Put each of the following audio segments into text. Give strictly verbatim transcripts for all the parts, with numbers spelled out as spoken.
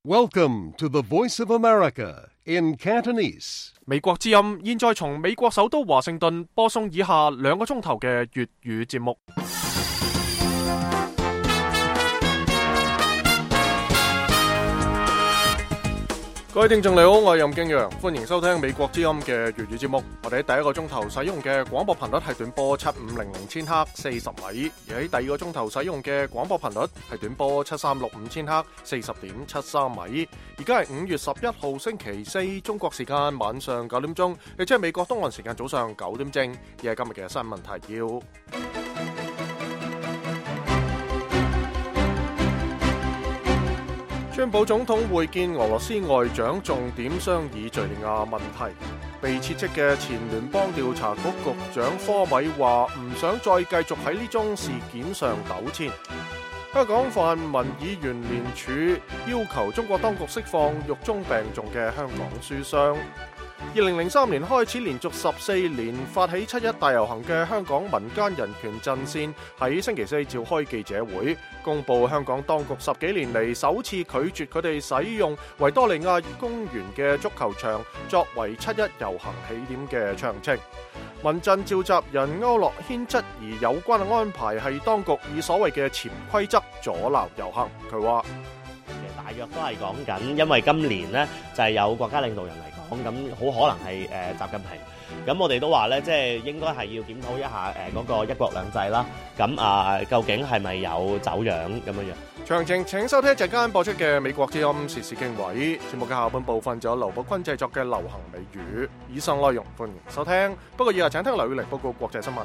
Welcome to the Voice of America in Cantonese. 美國之音現在從美國首都華盛頓播送以下兩個鐘頭嘅粵語節目。各位聽眾你好，我係任敬陽，歡迎收聽美國之音嘅粵語節目。我哋喺第一個鐘頭使用嘅廣播頻率係短波七五零零千赫四十米，而喺第二個鐘頭使用嘅廣播頻率係短波七三六五千赫四十點七三米。而家係五月十一號星期四，中國時間晚上九點鐘，亦即係美國東岸時間早上九點正。而係今日嘅新聞提要。川普總統會見俄羅斯外長，重點商議敘利亞問題。被撤職嘅前聯邦調查局局長科米話唔想再繼續喺呢宗事件上糾纏。香港泛民議員聯署要求中國當局釋放獄中病重嘅香港書商。二零零三年開始連續十四年發起七一大遊行嘅香港民間人權陣線喺星期四召開記者會，公布香港當局十幾年嚟首次拒絕佢哋使用維多利亞公園嘅足球場作為七一遊行起點嘅詳情。民陣召集人區諾軒質疑有關嘅安排係當局以所謂嘅潛規則阻撓遊行。佢話大約都係講緊，因為今年呢就係有國家領導人嚟講，咁好可能係誒習近平。咁我哋都話咧，即係應該係要檢討一下誒嗰個一國兩制啦。咁啊，究竟係咪有走樣咁樣樣？ 詳情請收聽一陣間播出嘅美國之音時事經緯節目嘅下半部分，就有劉寶坤製作嘅流行美語。以上內容歡迎收聽。不過以下請聽劉宇嚟報告國際新聞。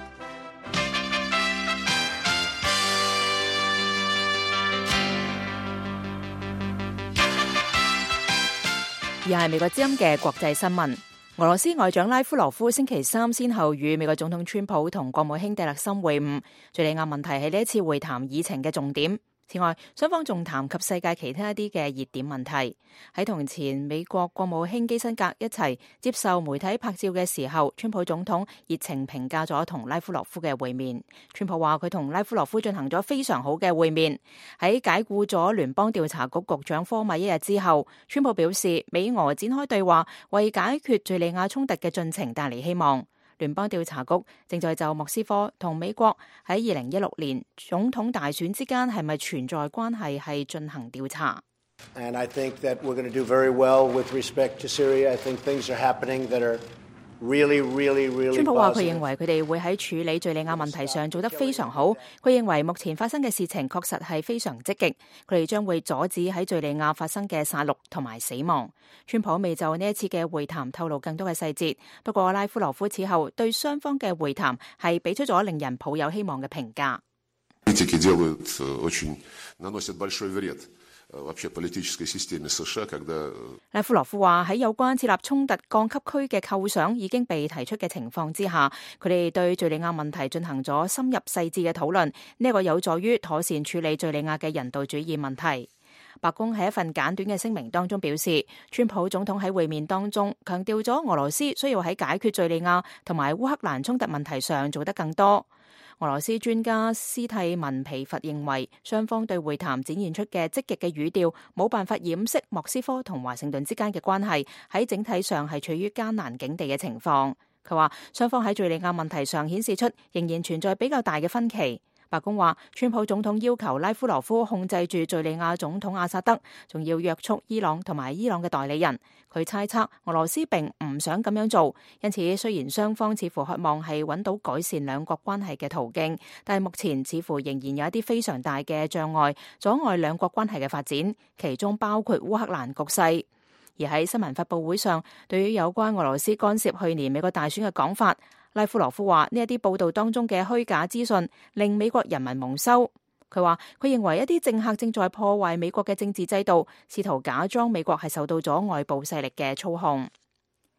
而係美國之音嘅國際新聞。俄羅斯外長拉夫羅夫星期三先後與美國總統川普同國務卿蒂勒森會晤，敘利亞問題係呢一次會談議程嘅重點。此外，雙方仲談及世界其他一啲嘅熱點問題。喺同前美國國務卿基辛格一齊接受媒體拍照嘅時候，川普總統熱情評價咗同拉夫羅夫嘅會面。川普話佢同拉夫羅夫進行咗非常好嘅會面。喺解僱咗聯邦調查局局長科米一日之後，川普表示美俄展開對話，為解決敘利亞衝突嘅進程帶嚟希望。聯邦調查局正在就莫斯科同美國喺二零一六年總統大選之間係咪存在關係係進行調查。 And I think that we're going to do very well with respect to Syria. I think things are happening that are really, really, really positive. 川普話佢認為佢哋會喺處理敘利亞問題上做得非常好。佢認為目前發生嘅事情確實係非常積極，佢哋將會阻止喺敘利亞發生嘅殺戮同埋死亡。川普未就呢一次嘅會談透露更多嘅細節，不過拉夫羅夫此後對雙方嘅會談係俾出咗令人抱有希望嘅評價。拉夫羅夫話喺有關設立衝突降級區嘅構想已經被提出嘅情況之下，佢哋對敘利亞問題進行咗深入細緻嘅討論，呢、這、一個有助於妥善處理敘利亞嘅人道主義問題。白宮喺一份簡短嘅聲明當中表示，川普總統喺會面當中強調咗俄羅斯需要喺解決敘利亞同埋烏克蘭衝突問題上做得更多。俄羅斯專家斯蒂文皮佛認為，雙方對會談展現出嘅積極嘅語調，冇辦法掩飾莫斯科同華盛頓之間嘅關係喺整體上係處於艱難境地嘅情況。佢話，雙方喺敘利亞問題上顯示出仍然存在比較大嘅分歧。白宮話，川普總統要求拉夫羅夫控制住敘利亞總統阿薩德，仲要約束伊朗同埋伊朗嘅代理人。佢猜測俄羅斯並唔想咁樣做，因此雖然雙方似乎渴望係揾到改善兩國關係嘅途徑，但係目前似乎仍然有一啲非常大嘅障礙，阻礙兩國關係嘅發展，其中包括烏克蘭局勢。而喺新聞發佈會上，對於有關俄羅斯干涉去年美國大選嘅講法，拉夫羅夫話呢一啲報道當中嘅虛假資訊令美國人民蒙羞。佢話佢認為一啲政客正在破壞美國嘅政治制度，試圖假裝美國係受到咗外部勢力嘅操控。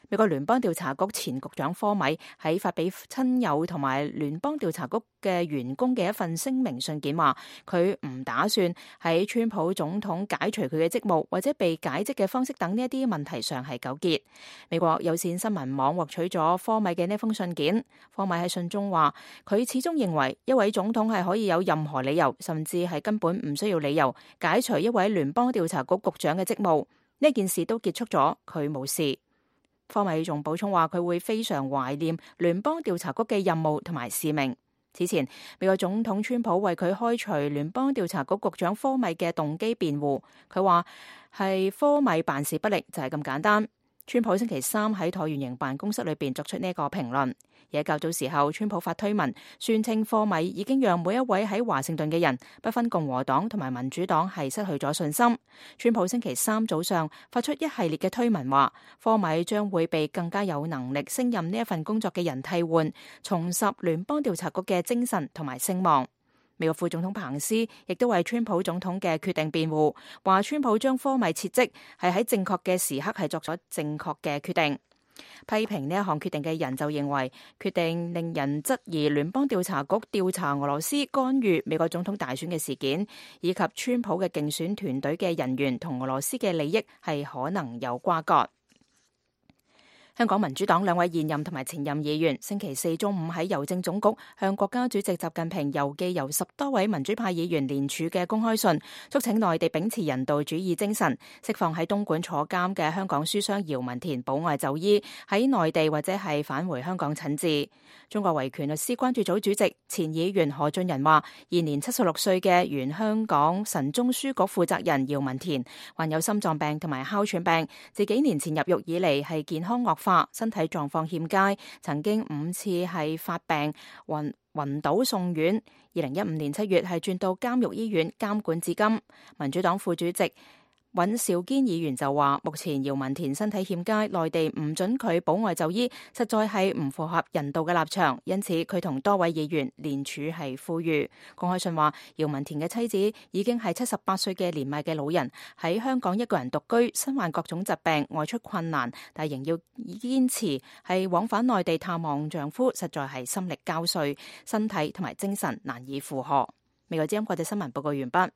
美國聯邦調查局前局長科米喺發俾親友同埋聯邦調查局嘅員工嘅一份聲明信件話，佢唔打算喺川普總統解除佢嘅職務或者被解職嘅方式等呢一啲問題上係糾結。美國有線新聞網獲取咗科米嘅呢封信件，科米喺信中話，佢始終認為一位總統係可以有任何理由，甚至係根本唔需要理由解除一位聯邦調查局局長嘅職務。呢件事都結束咗，佢冇事。科米仲補充話，佢會非常懷念聯邦調查局嘅任務同埋使命。此前，美國總統川普為佢開除聯邦調查局局長科米嘅動機辯護，佢話係科米辦事不力，就係咁簡單。川普星期三喺橢圓形辦公室裏邊作出呢個評論。而喺較早時候，川普發推文宣稱科米已經讓每一位喺華盛頓嘅人，不分共和黨同埋民主黨，係失去咗信心。川普星期三早上發出一系列嘅推文，話科米將會被更加有能力勝任呢一份工作嘅人替換，重拾聯邦調查局嘅精神同埋聲望。美國副總統彭斯亦都為川普總統嘅決定辯護，話川普將科米撤職係喺正確嘅時刻係作咗正確嘅決定。批評呢一項決定嘅人就認為，決定令人質疑聯邦調查局調查俄羅斯干預美國總統大選嘅事件，以及川普嘅競選團隊嘅人員同俄羅斯嘅利益係可能有瓜葛。香港民主黨兩位現任同埋前任議員星期四中午喺郵政總局向國家主席習近平郵寄由十多位民主派議員聯署嘅公開信，促請內地秉持人道主義精神，釋放喺東莞坐監嘅香港書商姚文田保外就醫，喺內地或者係返回香港診治。中國維權律師關注組主席前議員何俊仁話，現年七十六歲嘅原香港神宗書局負責人姚文田患有心臟病同埋哮喘病，自幾年前入獄以嚟係健康惡化，身體狀況欠佳，曾經五次係發病暈暈倒送院。二零一五年七月係轉到監獄醫院監管至今。民主黨副主席尹兆堅議員就話，目前姚文田身體欠佳，內地唔准佢保外就醫，實在係唔符合人道嘅立場，因此佢同多位議員聯署係呼籲。公開信話，姚文田嘅妻子已經係七十八歲嘅年邁嘅老人，喺香港一個人獨居，身患各種疾病，外出困難，但仍要堅持係往返內地探望丈夫，實在係心力交瘁，身體同埋精神難以負荷。美國之音國際新聞報告完畢。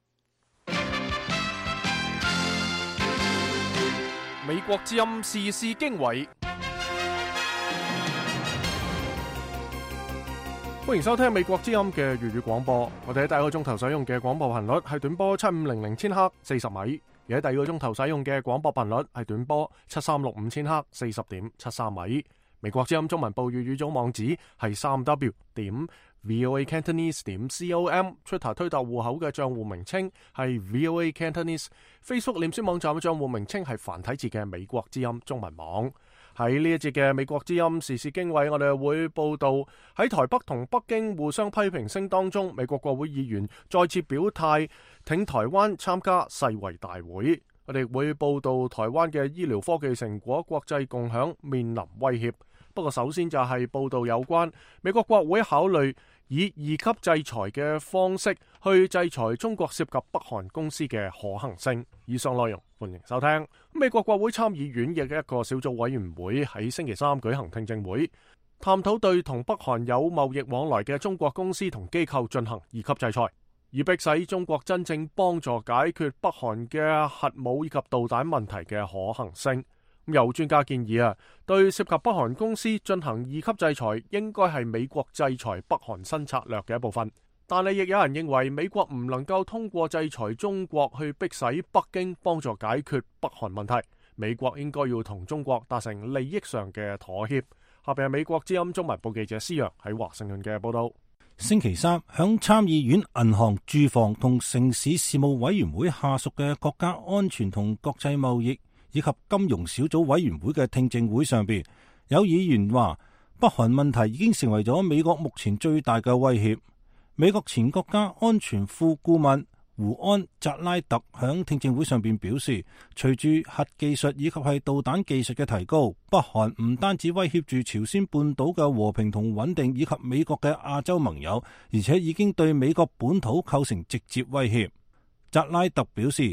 美國之音時事經緯，歡迎收聽美國之音嘅粵語廣播。我哋喺第一個鐘頭使用嘅廣播頻率係短波七五零零千赫四十米，而喺第二個鐘頭使用嘅廣播頻率係短波七三六五千赫四十點七三米。美國之音中文部粵語組網址係三 w 點 voa cantonese 點 com，Twitter 推特戶口嘅賬戶名稱係 voa cantonese，Facebook 臉書網站嘅賬戶名稱係繁體字嘅美國之音中文網。喺呢一節嘅美國之音時事經緯，我哋會報道喺台北同北京互相批評聲當中，美國國會議員再次表態挺台灣參加世衛大會。我哋會報道台灣嘅醫療科技成果國際共享面臨威脅。不過首先就係報道有關美國國會考慮以二級制裁嘅方式去制裁中國涉及北韓公司嘅可行性。以上內容歡迎收聽。美國國會參議院嘅一個小組委員會喺星期三舉行聽證會，探討對同北韓有貿易往來嘅中國公司同機構進行二級制裁，以迫使中國真正幫助解決北韓嘅核武以及導彈問題嘅可行性。有專家建議啊，對涉及北韓公司進行二級制裁，應該係美國制裁北韓新策略嘅一部分。但係亦有人認為，美國唔能夠通過制裁中國去迫使北京幫助解決北韓問題。美國應該要同中國達成利益上嘅妥協。下邊係美國之音中文部記者施洋喺華盛頓嘅報道。 星期三，響參議院銀行、住房同城市事務委員會下屬嘅國家安全同國際貿易以及金融小組委員會嘅聽證會上邊，有議員話北韓問題已經成為咗美國目前最大嘅威脅。美國前國家安全副顧問胡安扎拉特響聽證會上邊表示，隨住核技術以及係導彈技術嘅提高，北韓唔單止威脅住朝鮮半島嘅和平同穩定，以及美國嘅亞洲盟友，而且已經對美國本土構成直接威脅。扎拉特表示，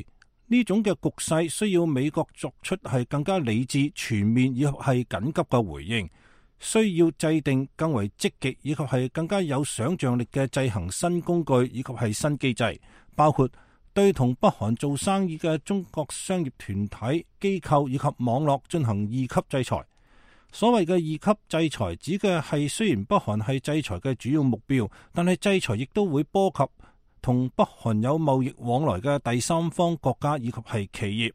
呢種嘅局勢需要美國作出係更加理智、全面以及係緊急嘅回應，需要制定更為積極以及係更加有想像力嘅制衡新工具以及係新機制，包括對同北韓做生意嘅中國商業團體、機構以及網絡進行二級制裁。所謂嘅二級制裁指嘅係雖然北韓係制裁嘅主要目標，但係制裁亦都會波及同北韓有貿易往來嘅第三方國家以及係企業。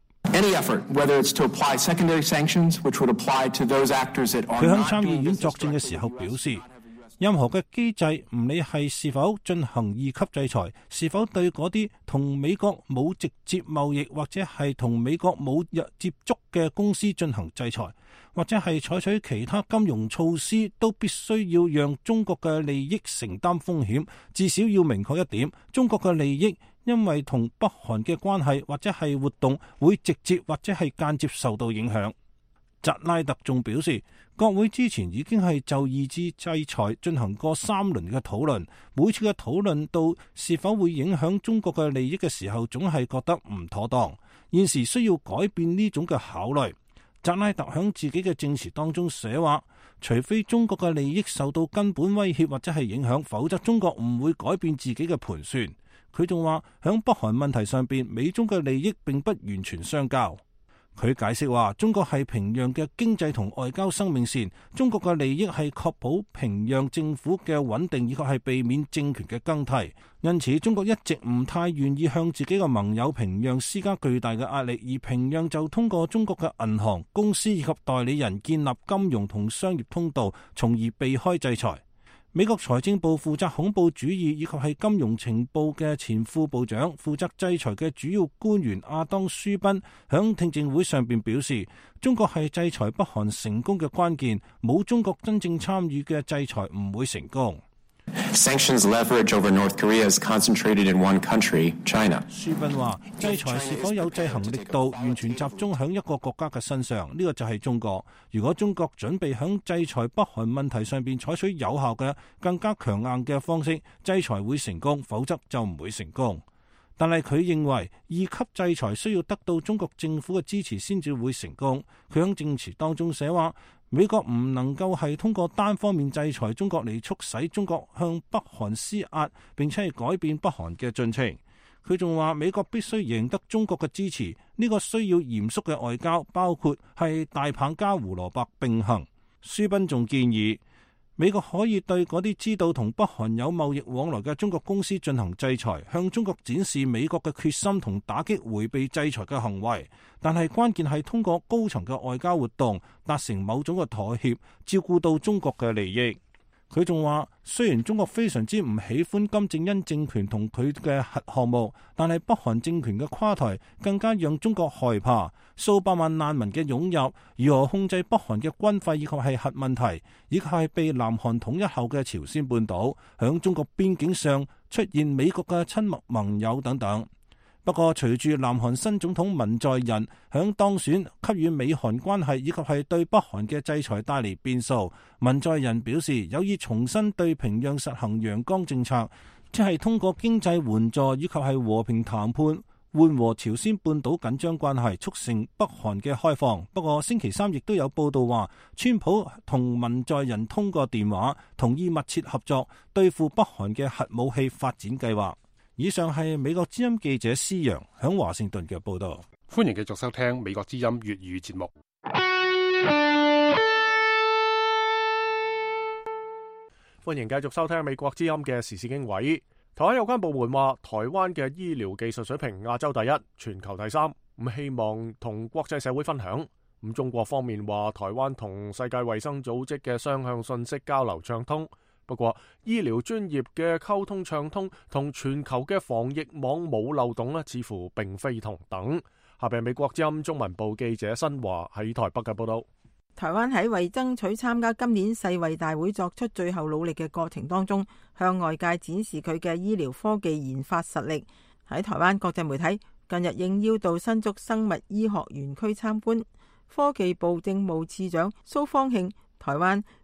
佢響參議院作證嘅時候表示，任何嘅機制唔理係是否進行二級制裁，是否對嗰啲同美國冇直接貿易或者係同美國冇接觸嘅公司進行制裁，或者係採取其他金融措施，都必須要讓中國嘅利益承擔風險。至少要明確一點，中國嘅利益因為同北韓嘅關係或者係活動會直接或者係間接受到影響。扎拉特仲表示，國會之前已經係就二次制裁進行過三輪嘅討論，每次嘅討論到是否會影響中國嘅利益嘅時候，總係覺得唔妥當。現時需要改變呢種嘅考慮。扎拉特響自己嘅證詞當中寫話，除非中國嘅利益受到根本威脅或者係影響，否則中國唔會改變自己嘅盤算。佢仲話，響北韓問題上邊，美中嘅利益並不完全相交。佢解釋話，中國係平壤嘅經濟同外交生命線，中國嘅利益係確保平壤政府嘅穩定，以及係避免政權嘅更替。因此，中國一直唔太願意向自己嘅盟友平壤施加巨大嘅壓力，而平壤就通過中國嘅銀行、公司以及代理人建立金融同商業通道，從而避開制裁。美國財政部負責恐怖主義以及係金融情報嘅前副部長，負責制裁嘅主要官員阿當舒賓響聽證會上邊表示，中國係制裁北韓成功嘅關鍵，冇中國真正參與嘅制裁唔會成功。 Sanctions leverage over North Korea is concentrated in one country, China. 舒賓話，制裁是否有制衡力度，完全集中響一個國家嘅身上，呢、這個就係中國。如果中國準備響制裁北韓問題上邊採取有效嘅、更加強硬嘅方式，制裁會成功，否則就唔會成功。但係佢認為二級制裁需要得到中國政府嘅支持先至會成功。佢響證詞當中寫話，美國唔能夠係通過單方面制裁中國嚟促使中國向北韓施壓，並且係改變北韓嘅進程。佢仲話，美國必須贏得中國嘅支持，呢、這個需要嚴肅嘅外交，包括係大棒加胡蘿蔔並行。舒賓仲建議，美國可以對嗰啲知道同北韓有貿易往來嘅中國公司進行制裁，向中國展示美國嘅決心同打擊迴避制裁嘅行為。但係關鍵係通過高層嘅外交活動達成某種嘅妥協，照顧到中國嘅利益。佢仲話，雖然中國非常之唔喜歡金正恩政權同佢嘅核項目，但係北韓政權嘅垮台更加讓中國害怕。數百萬難民嘅湧入，如何控制北韓嘅軍費以及係核問題，以及係被南韓統一後嘅朝鮮半島，響中國邊境上出現美國嘅親密盟友等等。不過，隨住南韓新總統文在寅響當選，給予美韓關係以及係對北韓嘅制裁帶嚟變數。文在寅表示有意重新對平壤實行陽光政策，即係通過經濟援助以及係和平談判緩和朝鮮半島緊張關係，促成北韓嘅開放。不過星期三亦都有報道話，川普同文在寅通過電話，同意密切合作對付北韓嘅核武器發展計劃。以上係美國之音記者施陽響華盛頓嘅報道。 歡迎繼續收聽美國之音粵語節目。歡迎繼續收聽美國之音嘅時事經緯。台灣有關部門話，台灣嘅醫療技術水平亞洲第一，全球第三，咁希望同國際社會分享。咁中國方面話，台灣同世界衛生組織嘅雙向信息交流暢通。不過，醫療專業嘅溝通暢通同全球嘅防疫網冇漏洞呢，似乎並非同等。下邊美國之音中文部記者新華喺台北嘅報道。 台灣喺為爭取參加今年世衛大會作出最後努力嘅過程當中，向外界展示佢嘅醫療科技研發實力。喺台灣國際媒體近日應邀到新竹生物醫學園區參觀，科技部政務次長蘇方慶、台灣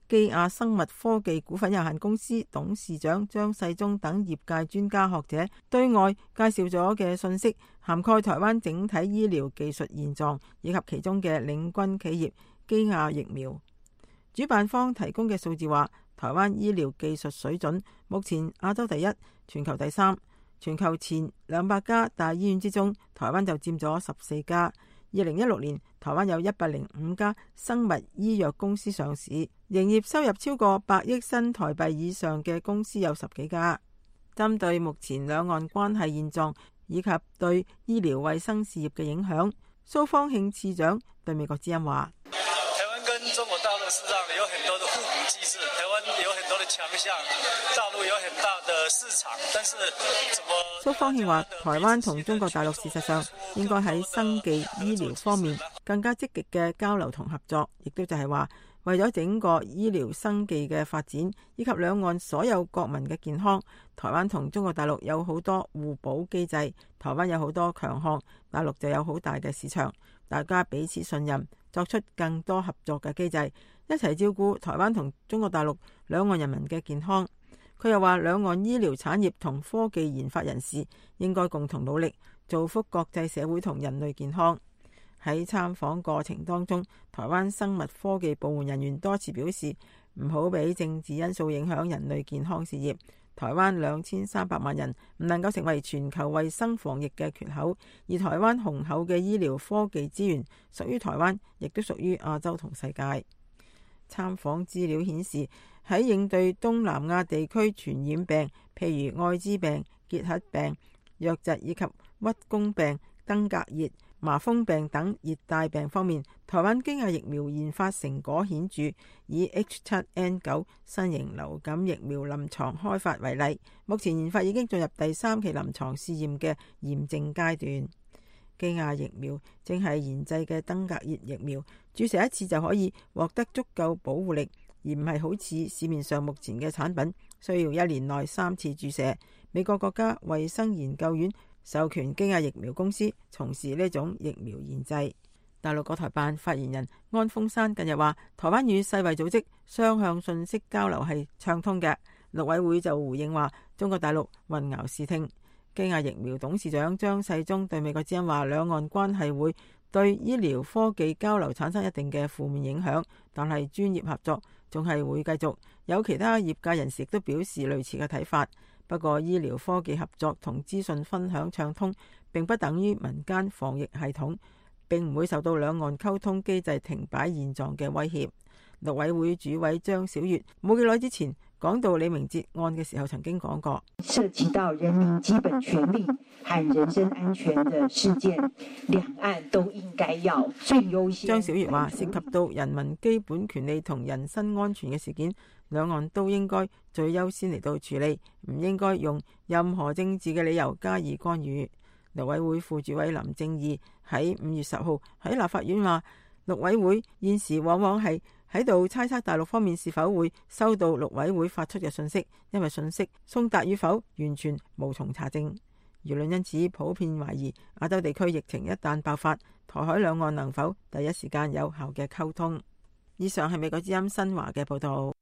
基亞生物科技股份有限公司董事長張世忠等業界專家學者對外介紹咗嘅信息，涵蓋台灣整體醫療技術現狀以及其中嘅領軍企業基亞疫苗。主辦方提供嘅數字話，台灣醫療技術水準目前亞洲第一，全球第三。全球前兩百家大醫院之中，台灣就佔咗十四家。二零一六年，台灣有一百零五家生物醫藥公司上市，營業收入超過百億新台幣以上嘅公司有十幾家。針對目前兩岸關係現狀以及對醫療衛生事業嘅影響，蘇方慶次長對美國之音話： 台灣跟中國大陸事實上有很多的互補機制，台灣有很多的強項，大陸有很大的市場，但是怎麼？ 蘇方慶話：台灣同中國大陸事實上應該喺生技醫療方面更加積極嘅交流同合作，亦都就係話為咗整個醫療生技嘅發展以及兩岸所有國民嘅健康，台灣同中國大陸有好多互補機制，台灣有好多強項，大陸就有好大嘅市場，大家彼此信任，作出更多合作嘅機制，一齊照顧台灣同中國大陸兩岸人民嘅健康。佢又話，兩岸醫療產業同科技研發人士應該共同努力，造福國際社會同人類健康。喺參訪過程當中，台灣生物科技部門人員多次表示，唔好俾政治因素影響人類健康事業。台灣兩千三百萬人唔能夠成為全球衛生防疫嘅缺口，而台灣雄厚嘅醫療科技資源屬於台灣，亦都屬於亞洲同世界。參訪資料顯示，喺應對東南亞地區傳染病，譬如愛滋病、結核病、瘧疾以及鬱宮病、登革熱、麻風病等熱帶病方面，台灣基亞疫苗研發成果顯著。以 H 七 N 九 新型流感疫苗臨床開發為例，目前研發已經進入第三期臨床試驗嘅驗證階段。基亞疫苗正係研製嘅登革熱疫苗，注射一次就可以獲得足夠保護力，而唔係好似市面上目前嘅產品需要一年內三次注射。美國國家衛生研究院授權基亞疫苗公司從事呢種疫苗研製。大陸國台辦發言人安峰山近日話，台灣與世衛組織雙向信息交流係暢通嘅。陸委會就回應話，中國大陸混淆視聽。基亞疫苗董事長張世忠對美國之音話，兩岸關係會對醫療科技交流產生一定嘅負面影響，但係專業合作仲係會繼續。有其他業界人士亦都表示類似嘅睇法。不過，醫療科技合作同資訊分享暢通並不等於民間防疫系統並唔會受到兩岸溝通機制停擺現狀嘅威脅。陸委會主委張曉月冇幾耐之前講到李明哲案嘅時候，曾經講過， 涉及到人民基本權利和人身安全的事件，兩岸都應該要最優先。 張曉月話，涉及到人民基本權利同人身安全嘅事件，兩岸都應該最優先嚟到處理，唔應該用任何政治嘅理由加以干預。陸委會副主委林正義喺五月十號喺立法院話，陸委會現時往往係喺度猜測大陸方面是否會收到陸委會發出嘅信息，因為信息送達與否完全無從查證。輿論因此普遍懷疑亞洲地區疫情一旦爆發，台海兩岸能否第一時間有效嘅溝通。以上係美國之音新華嘅報道。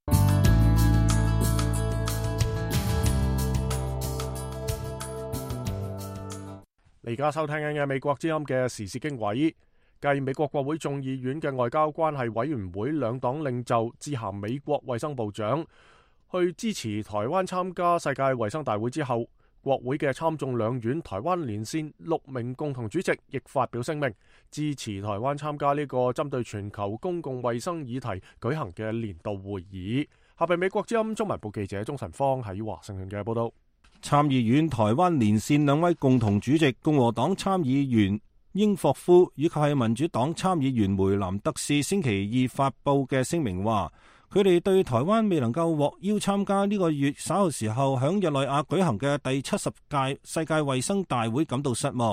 而家收聽緊嘅美國之音嘅時事經緯，繼美國國會眾議院嘅外交關係委員會兩黨領袖致函美國衛生部長，去支持台灣參加世界衛生大會之後，國會嘅參眾兩院台灣連線六名共同主席亦發表聲明，支持台灣參加呢個針對全球公共衛生議題舉行嘅年度會議。下邊美國之音中文部記者鍾晨芳喺華盛頓嘅報道。 參議院台灣連線兩位共同主席，共和黨參議員英霍夫以及係民主黨參議員梅南德士星期二發布嘅聲明話，佢哋對台灣未能夠獲邀參加呢個月稍後時候響日內瓦舉行嘅第七十屆世界衛生大會感到失望，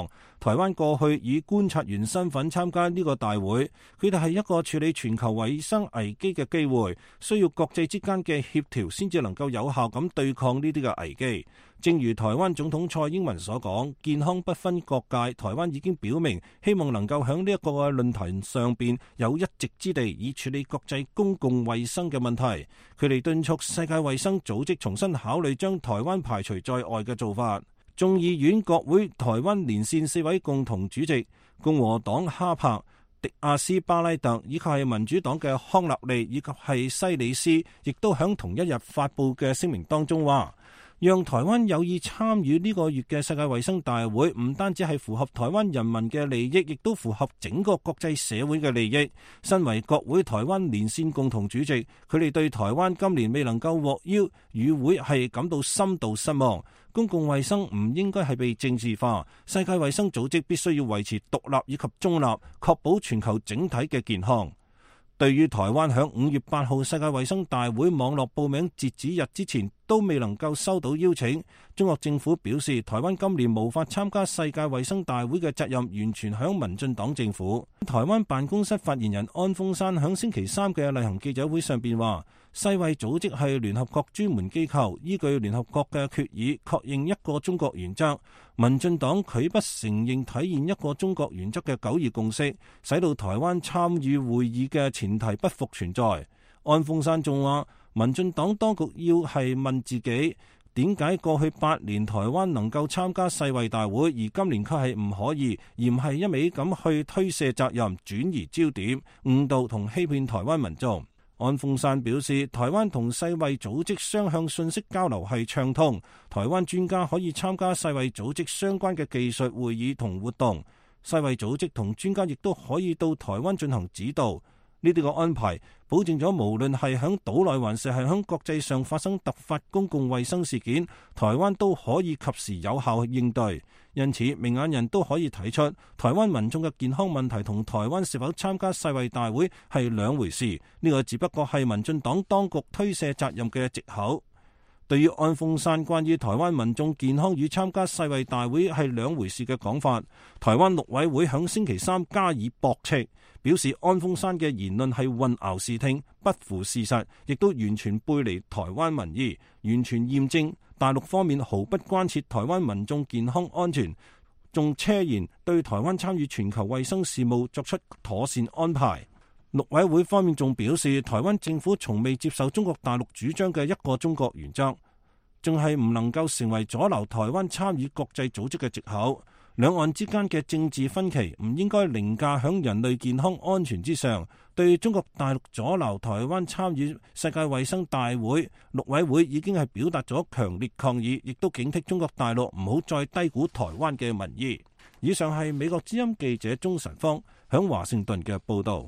台灣過去以觀察員身份參加呢個大會，佢哋係一個處理全球衛生危機嘅機會，需要國際之間嘅協調先至能夠有效咁對抗呢啲嘅危機。正如台灣總統蔡英文所講，健康不分國界，台灣已經表明希望能夠喺呢一個嘅論壇上邊有一席之地，以處理國際公共衛生嘅問題。佢哋敦促世界衛生組織重新考慮將台灣排除在外嘅做法。眾議院國會台灣連線四位共同主席，共和黨哈柏、迪亞斯巴拉特以及係民主黨嘅康納利以及係西里斯，亦都喺同一日發布嘅聲明當中話，讓台灣有意參與呢個月嘅世界衛生大會，唔單止係符合台灣人民嘅利益，亦都符合整個國際社會嘅利益。身為國會台灣連線共同主席，佢哋對台灣今年未能夠獲邀與會係感到深度失望。公共衛生唔應該係被政治化，世界衛生組織必須要維持獨立以及中立，確保全球整體嘅健康。對於台灣響五月八號世界衛生大會網絡報名截止日之前都未能夠收到邀請，中國政府表示台灣今年無法參加世界衛生大會嘅責任完全響民進黨政府。台灣辦公室發言人安峰山響星期三嘅例行記者會上邊話，世衛組織係聯合國專門機構，依據聯合國嘅決議確認一個中國原則。民進黨拒不承認體現一個中國原則嘅九二共識，使到台灣參與會議嘅前提不復存在。安峰山仲話，民進黨當局要係問自己，點解過去八年台灣能夠參加世衛大會，而今年卻係唔可以，而唔係一味咁去推卸責任、轉移焦點、誤導同欺騙台灣民眾。安峰山表示，台灣同世衛組織雙向信息交流係暢通，台灣專家可以參加世衛組織相關嘅技術會議同活動，世衛組織同專家亦都可以到台灣進行指導。呢啲個安排保證咗無論係響島內還是係響國際上發生突發公共衛生事件，台灣都可以及時有效應對。因此，明眼人都可以睇出台灣民眾嘅健康問題同台灣是否參加世衛大會係兩回事。呢個只不過係民進黨當局推卸責任嘅藉口。對於安峰山關於台灣民眾健康與參加世衛大會係兩回事嘅講法，台灣陸委會響星期三加以駁斥，表示安峰山嘅言論係混淆視聽，不符事實，亦都完全背離台灣民意，完全驗證大陸方面毫不關切台灣民眾健康安全，仲奢言對台灣參與全球衛生事務作出妥善安排。陸委會方面仲表示，台灣政府從未接受中國大陸主張嘅一個中國原則，仲係唔能夠成為阻撓台灣參與國際組織嘅藉口。兩岸之間嘅政治分歧唔應該凌駕響人類健康安全之上。對中國大陸阻撓台灣參與世界衛生大會，陸委會已經係表達咗強烈抗議，亦都警惕中國大陸唔好再低估台灣嘅民意。以上係美國之音記者鍾晨芳響華盛頓嘅報道。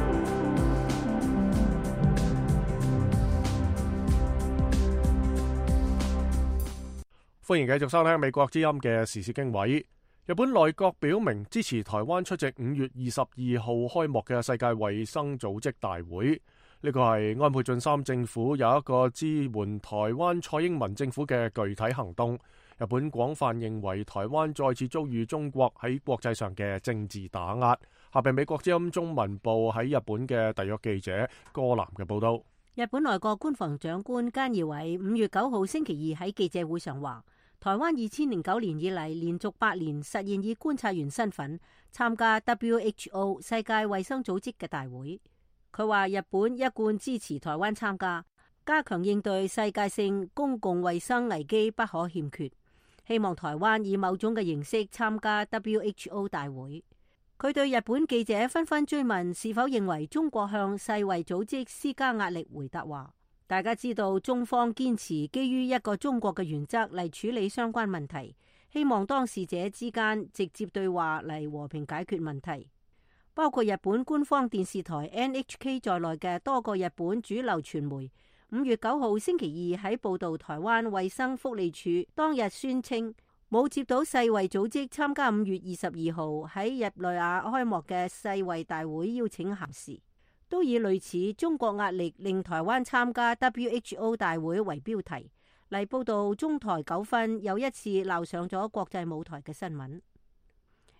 歡迎繼續收聽美國之音嘅時事經緯。日本內閣表明支持台灣出席五月二十二號開幕嘅世界衛生組織大會。呢個係安倍晉三政府有一個支援台灣蔡英文政府嘅具體行動。日本廣泛認為台灣再次遭遇中國喺國際上嘅政治打壓。下邊美國之音中文部喺日本嘅特約記者柯南嘅報道。 日本內閣官房長官菅義偉五月九號星期二喺記者會上話，台灣二千零九年以嚟連續八年實現以觀察員身份參加 W H O 世界衛生組織嘅大會。佢話日本一貫支持台灣參加，加強應對世界性公共衛生危機不可欠缺。希望台灣以某種嘅形式參加 W H O 大會。佢對日本記者紛紛追問是否認為中國向世衛組織施加壓力，回答話：大家知道中方堅持基於一個中國嘅原則嚟處理相關問題，希望當事者之間直接對話嚟和平解決問題。包括日本官方電視台 N H K 在內嘅多個日本主流傳媒，五月九號星期二喺報道台灣衛生福利署當日宣稱冇接到世衛組織參加五月二十二號喺日內瓦開幕嘅世衛大會邀請函時，都以類似中國壓力令台灣參加 W H O 大會為標題嚟報道中台糾紛又一次鬧上咗國際舞台嘅新聞。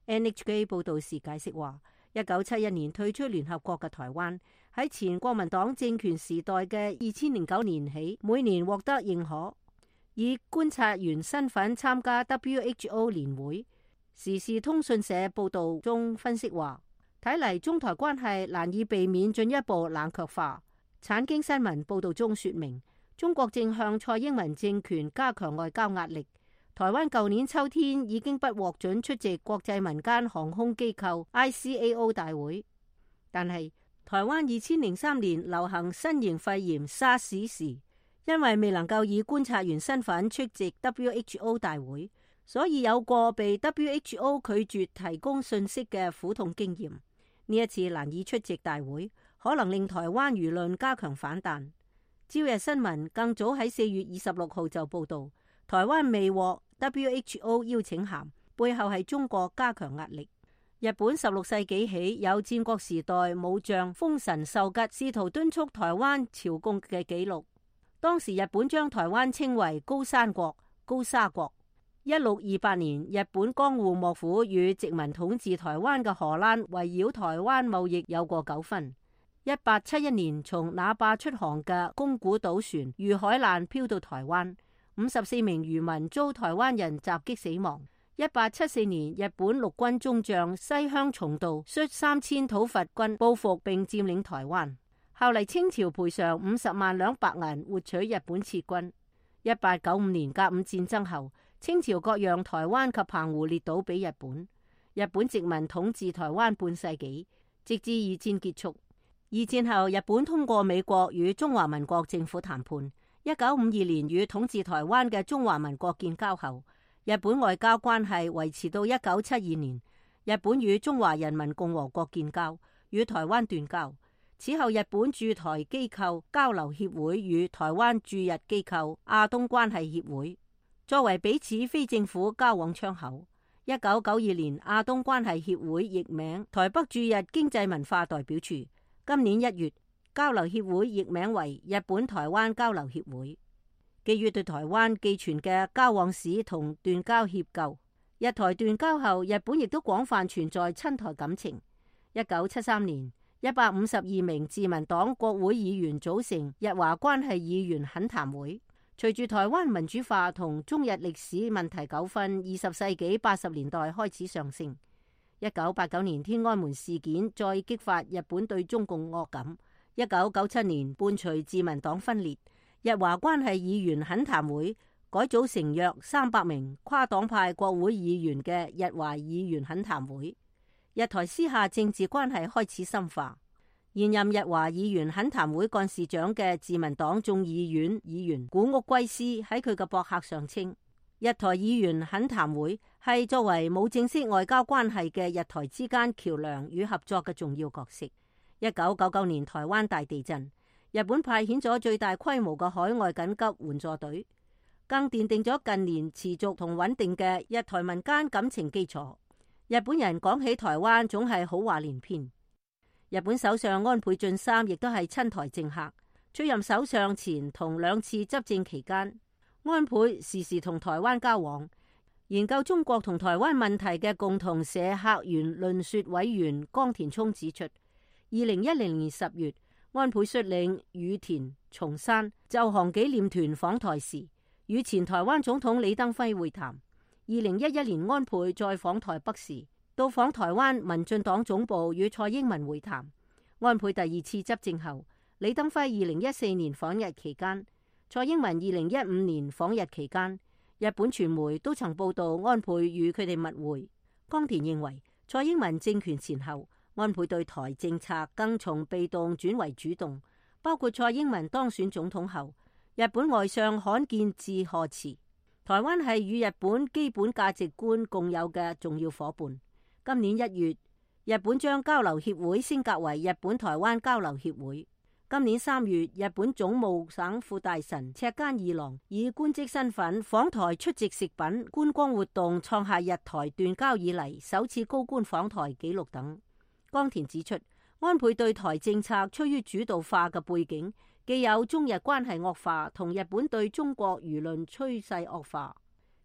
N H K 報道時解釋話，一九七一年退出聯合國嘅台灣，喺前國民黨政權時代嘅二千零九年起，每年獲得認可，以觀察員身份參加 W H O 年會。時事通訊社報道中分析話，睇嚟中台關係難以避免進一步冷卻化。產經新聞報道中說明，中國正向蔡英文政權加強外交壓力。台灣舊年秋天已經不獲准出席國際民間航空機構 I C A O 大會，但係台灣二千零三年流行新型肺炎 SARS 時，因為未能夠以觀察員身份出席 W H O 大會，所以有過被 W H O 拒絕提供信息嘅苦痛經驗。呢一次難以出席大會，可能令台灣輿論加強反彈。朝日新聞更早喺四月二十六號就報道，台灣未獲 W H O 邀請函，背後係中國加強壓力。日本十六世紀起有戰國時代武將豐臣秀吉試圖敦促台灣朝貢嘅記錄，當時日本將台灣稱為高山國、高沙國。一六二八年，日本江戶幕府與殖民統治台灣嘅荷蘭圍繞台灣貿易有過糾紛。一八七一年，從那霸出航嘅宮古島船遇海難漂到台灣，五十四名漁民遭台灣人襲擊死亡。一八七四年，日本陸軍中將西鄉松道率三千討伐軍報復並佔領台灣，後嚟清朝賠償五十萬兩白銀換取日本撤軍。一八九五年甲午戰爭後，清朝割讓台灣及澎湖列島俾日本，日本殖民統治台灣半世紀，直至二戰結束。二戰後，日本通過美國與中華民國政府談判，一九五二年與統治台灣嘅中華民國建交後，日本外交關係維持到一九七二年，日本與中華人民共和國建交，與台灣斷交。此後，日本駐台機構交流協會與台灣駐日機構亞東關係協會作為彼此非政府交往窗口。一九九二年，亞東關係協會易名台北駐日經濟文化代表處。今年一月，交流協會易名為日本台灣交流協會。基於對台灣寄存嘅交往史同斷交歉疚，日台斷交後，日本亦都廣泛存在親台感情。一九七三年，一百五十二名自民黨國會議員組成日華關係議員懇談會。隨住台灣民主化同中日歷史問題糾紛，二十世紀八十年代開始上升。一九八九年天安門事件再激發日本對中共惡感。一九九七年伴隨自民黨分裂，日華關係議員懇談會改組成約三百名跨黨派國會議員嘅日華議員懇談會。日台私下政治關係開始深化。現任日華議員懇談會幹事長嘅自民黨眾議院議員古屋圭司喺佢嘅博客上稱，日台議員懇談會係作為冇正式外交關係嘅日台之間橋樑與合作嘅重要角色。一九九九年台灣大地震，日本派遣咗最大規模嘅海外緊急援助隊，更奠定咗近年持續同穩定嘅日台民間感情基礎。日本人講起台灣總係好話連篇。日本首相安倍晉三亦都係親台政客，出任首相前同兩次執政期間，安倍時時同台灣交往。研究中國同台灣問題嘅共同社客員論說委員江田聰指出，二零一零年十月，安倍率領羽田、松山就韓紀念團訪台時，與前台灣總統李登輝會談。二零一一年，安倍再訪台北時，到訪台灣民進黨總部與蔡英文會談。安倍第二次執政後，李登輝二零一四年訪日期間，蔡英文二零一五年訪日期間，日本傳媒都曾報道安倍與佢哋密會。江田認為，蔡英文政權前後，安倍對台政策更從被動轉為主動，包括蔡英文當選總統後，日本外相罕見致賀詞，台灣係與日本基本價值觀共有嘅重要夥伴。今年一月，日本將交流協會升格為日本台灣交流協會。今年三月，日本總務省副大臣赤間二郎以官職身份訪台出席食品觀光活動，創下日台斷交以嚟首次高官訪台紀錄等。江田指出，安倍對台政策趨於主導化嘅背景，既有中日關係惡化同日本對中國輿論趨勢惡化。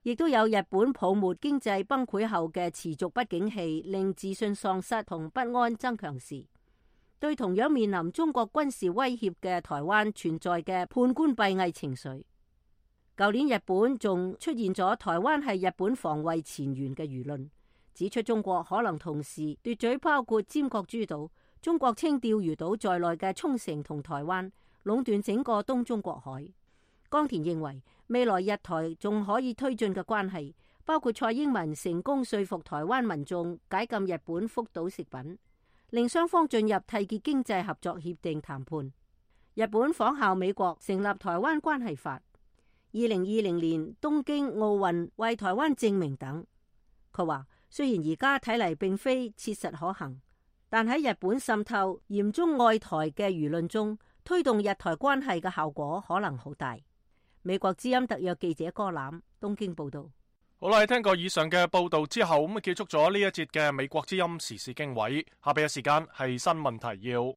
亦都有日本泡沫經濟崩潰後嘅持續不景氣，令自信喪失同不安增強時，對同樣面臨中國軍事威脅嘅台灣存在嘅判官閉翳情緒。舊年日本仲出現咗台灣係日本防衛前沿嘅輿論，指出中國可能同時奪取包括尖閣諸島、中國稱釣魚島在內嘅沖繩同台灣，壟斷整個東中國海。岡田認為未來日台仲可以推進嘅關係，包括蔡英文成功說服台灣民眾解禁日本福島食品，令雙方進入締結經濟合作協定談判。日本仿效美國成立台灣關係法，二零二零年東京奧運為台灣正名等。佢話雖然而家睇嚟並非切實可行，但喺日本滲透嚴中愛台嘅輿論中，推動日台關係嘅效果可能好大。美國之音特約記者柯攬東京報道。 好啦，聽過以上嘅報道之後，咁啊結束咗呢一節嘅美國之音時事經緯。下邊嘅時間係新聞提要。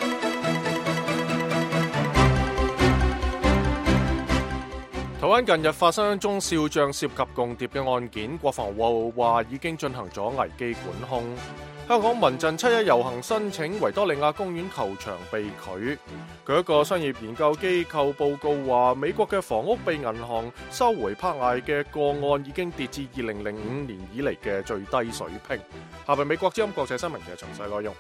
台灣近日發生一宗少將涉及共諜嘅案件，國防部話已經進行咗危機管控。香港民陣七一遊行申請維多利亞公園球場被拒。據一個商業研究機構報告話，美國嘅房屋被銀行收回拍賣嘅個案已經跌至二零零五年以嚟嘅最低水平。下邊美國之音國際新聞嘅詳細內容。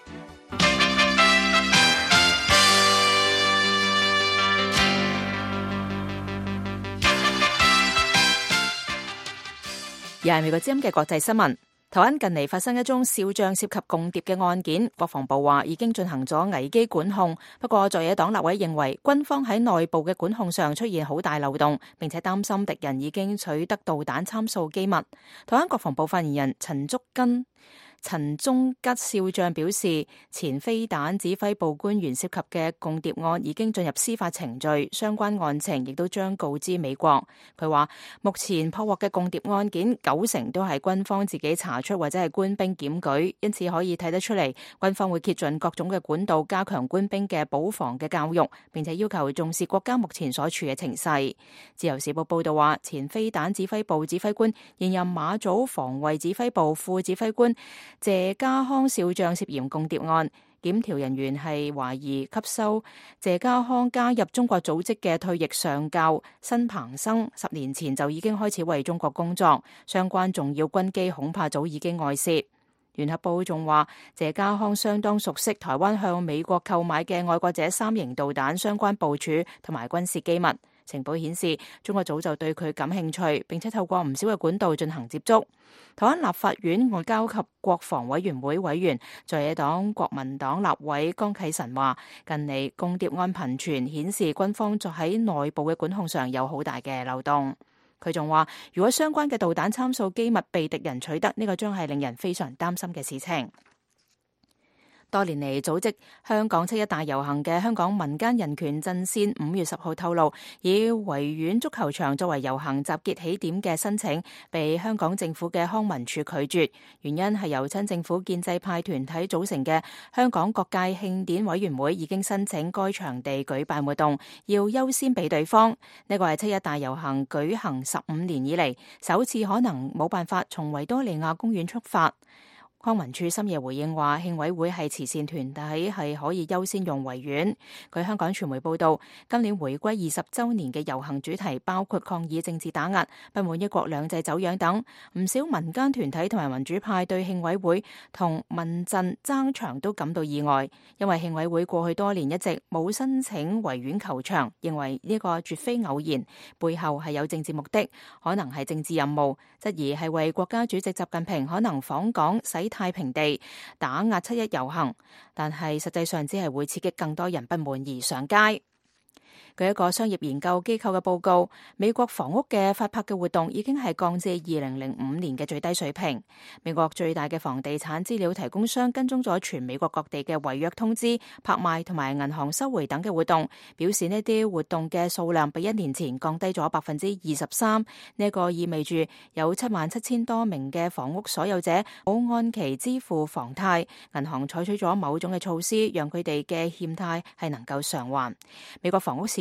又係美國之音嘅國際新聞。台灣近嚟發生一宗少將涉及共諜嘅案件，國防部話已經進行咗危機管控。不過在野黨立委認為軍方喺內部嘅管控上出現好大漏洞，並且擔心敵人已經取得導彈參數機密。台灣國防部發言人陳竹根陳忠吉少將表示，前飛彈指揮部官員涉及嘅共諜案已經進入司法程序，相關案情亦都將告知美國。佢話目前破獲嘅共諜案件九成都係軍方自己查出或者係官兵檢舉，因此可以睇得出嚟，軍方會竭盡各種嘅管道加強官兵嘅保防嘅教育，並且要求重視國家目前所處嘅情勢。自由時報報道話，前飛彈指揮部指揮官現任馬祖防衛指揮部副指揮官謝家康少將涉嫌共諜案，檢調人員係懷疑吸收謝家康加入中國組織嘅退役上校辛鵬生，十年前就已經開始為中國工作，相關重要軍機恐怕早已經外泄。聯合報仲話，謝家康相當熟悉台灣向美國購買嘅愛國者三型導彈相關部署同埋軍事機密。情報顯示，中國早就對佢感興趣，並且透過唔少嘅管道進行接觸。台灣立法院外交及國防委員會委員在野黨國民黨立委江啟臣話，近嚟共諜案頻傳，顯示軍方在喺內部嘅管控上有好大嘅漏洞。佢仲話，如果相關嘅導彈參數機密被敵人取得，呢個將係令人非常擔心嘅事情。多年嚟組織香港七一大遊行嘅香港民間人權陣線五月十號透露，以維園足球場作為遊行集結起點嘅申請被香港政府嘅康文署拒絕，原因係由親政府建制派團體組成嘅香港各界慶典委員會已經申請該場地舉辦活動，要優先俾對方。呢個係七一大遊行舉行十五年以嚟首次可能冇辦法從維多利亞公園出發。康文署深夜回應話，慶委會係慈善團體，係可以優先用維園。據香港傳媒報道，今年回歸二十週年嘅遊行主題包括抗議政治打壓、不滿一國兩制走樣等。唔少民間團體同埋民主派對慶委會同民陣爭場都感到意外，因為慶委會過去多年一直冇申請維園球場，認為呢個絕非偶然，背後係有政治目的，可能係政治任務，質疑係為國家主席習近平可能訪港洗太平地打壓七一遊行，但係實際上只係會刺激更多人不滿而上街。據一個商業研究機構嘅報告，美國房屋嘅發拍嘅活動已經係降至二零零五年嘅最低水平。美國最大嘅房地產資料提供商跟蹤咗全美國各地嘅違約通知、拍賣同埋銀行收回等嘅活動，表示呢啲活動嘅數量比一年前降低咗百分之二十三。呢個意味住有七萬七千多名嘅房屋所有者冇按期支付房貸，銀行採取咗某種嘅措施，讓佢哋嘅欠貸係能夠償還。美國房屋市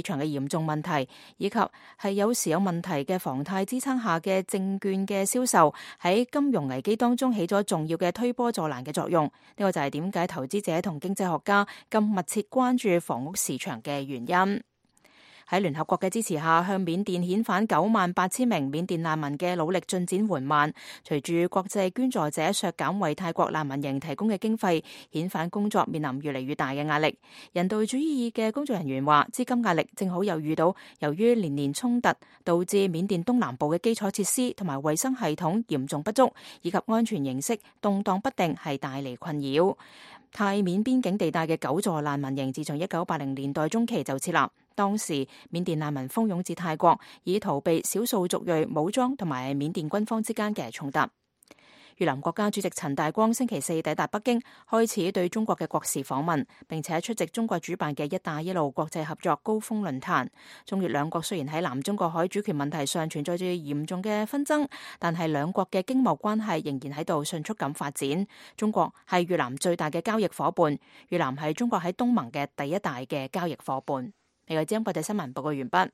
場嘅嚴重問題，以及係有時有問題嘅房貸支撐下嘅證券嘅銷售喺金融危機當中起咗重要嘅推波助瀾嘅作用。呢個就係點解投資者同經濟學家咁密切關注房屋市場嘅原因。喺聯合國嘅支持下，向緬甸遣返九萬八千名緬甸難民嘅努力進展緩慢。隨住國際捐助者削減為泰國難民營提供嘅經費，遣返工作面臨越嚟越大嘅壓力。人道主義嘅工作人員話，資金壓力正好又遇到由於連年衝突導致緬甸東南部嘅基礎設施同埋衛生系統嚴重不足，以及安全形勢動盪不定，係帶嚟困擾。泰緬邊境地帶嘅九座難民營自從一九八零年代中期就設立。當時緬甸難民蜂擁至泰國，以逃避少數族裔武裝同埋緬甸軍方之間嘅衝突。越南國家主席陳大光星期四抵達北京，開始對中國嘅國事訪問，並且出席中國主辦嘅一帶一路國際合作高峰論壇。中越兩國雖然喺南中國海主權問題上存在住嚴重嘅紛爭，但係兩國嘅經貿關係仍然喺度迅速咁發展。中國係越南最大嘅交易夥伴，越南係中國喺東盟嘅第一大嘅交易夥伴。呢個係國際新聞報告完畢。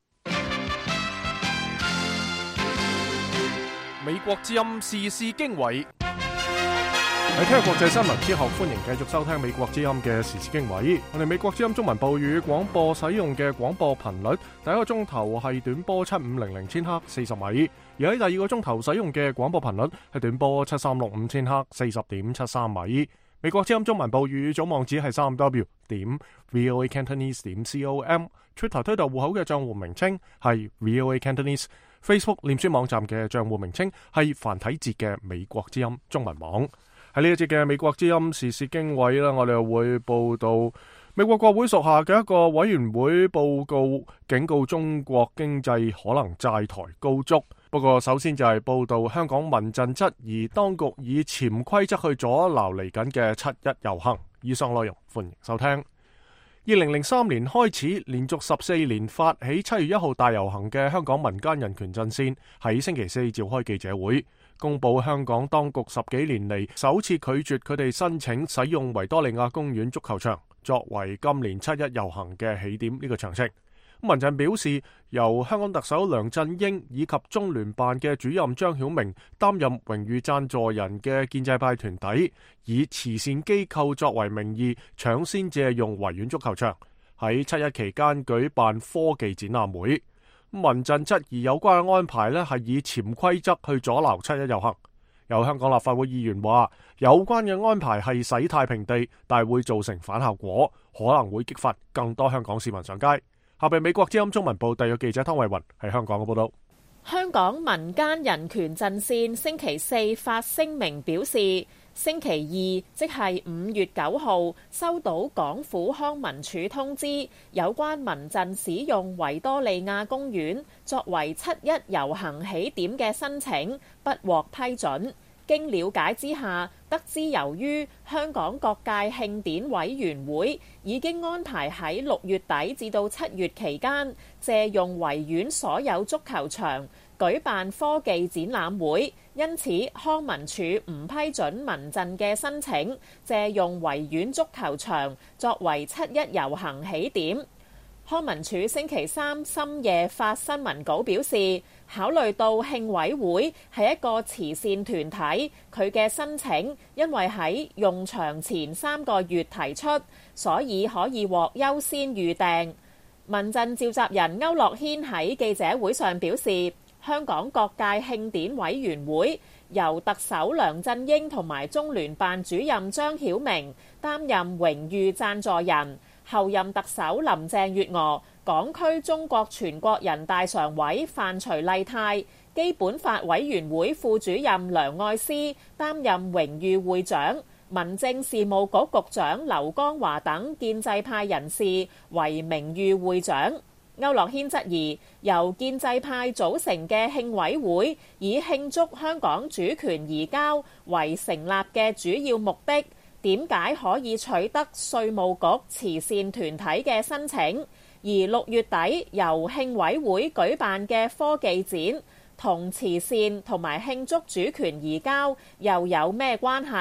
美國之音時事經緯，喺聽國際新聞之後，歡迎繼續收聽美國之音嘅時事經緯。我哋美國之音中文部語廣播使用嘅廣播頻率，第一個鐘頭係短波七五零零千赫四十米，而喺第二個鐘頭使用嘅廣播頻率係短波七三六五千赫四十點七三米。美國之音中文部語總網址係三 w 點 voa cantonese 點 com，Twitter 推特戶口嘅賬戶名稱係 voa cantonese，Facebook 臉書網站嘅賬戶名稱係繁體字嘅美國之音中文網。喺呢一節嘅美國之音時事經緯啦，我哋又會報道美國國會屬下嘅一個委員會報告警告中國經濟可能債台高築。不過首先就係報道香港民陣質疑當局以潛規則去阻撓嚟緊嘅七一遊行。以上內容歡迎收聽。二零零三年開始連續十四年發起七月一號大遊行嘅香港民間人權陣線喺星期四召開記者會，公布香港當局十幾年嚟首次拒絕佢哋申請使用維多利亞公園足球場作為今年七一遊行嘅起點呢個詳情。民陣表示，由香港特首梁振英以及中聯辦嘅主任張曉明擔任榮譽贊助人嘅建制派團體，以慈善機構作為名義搶先借用維園足球場，喺七一期間舉辦科技展覽會。民陣質疑有關嘅安排呢係以潛規則去阻撓七一遊行。有香港立法會議員話，有關嘅安排係洗太平地，但會造成反效果，可能會激發更多香港市民上街。下邊美國之音中文部特約記者湯慧雲喺香港嘅報道。 香港民間人權陣線星期四發聲明表示，星期二即係五月九號收到港府康文署通知，有關民陣使用維多利亞公園作為七一遊行起點嘅申請不獲批准。經了解之下，得知由於香港各界慶典委員會已經安排喺六月底至到七月期間借用維園所有足球場舉辦科技展覽會，因此康文署唔批准民陣嘅申請借用維園足球場作為七一遊行起點。康文署星期三深夜發新聞稿表示，考慮到慶委會係一個慈善團體，佢嘅申請因為喺用場前三個月提出，所以可以獲優先預訂。民陣召集人區諾軒喺記者會上表示，香港各界慶典委員會由特首梁振英同埋中聯辦主任張曉明擔任榮譽贊助人，後任特首林鄭月娥、港區中國全國人大常委范徐麗泰、基本法委員會副主任梁愛詩擔任榮譽會長，民政事務局局長劉江華等建制派人士為名譽會長。區諾軒質疑，由建制派組成嘅慶委會以慶祝香港主權移交為成立嘅主要目的，點解可以取得稅務局慈善團體嘅申請？而六月底由慶委會舉辦嘅科技展同慈善同埋慶祝主權移交又有咩關係？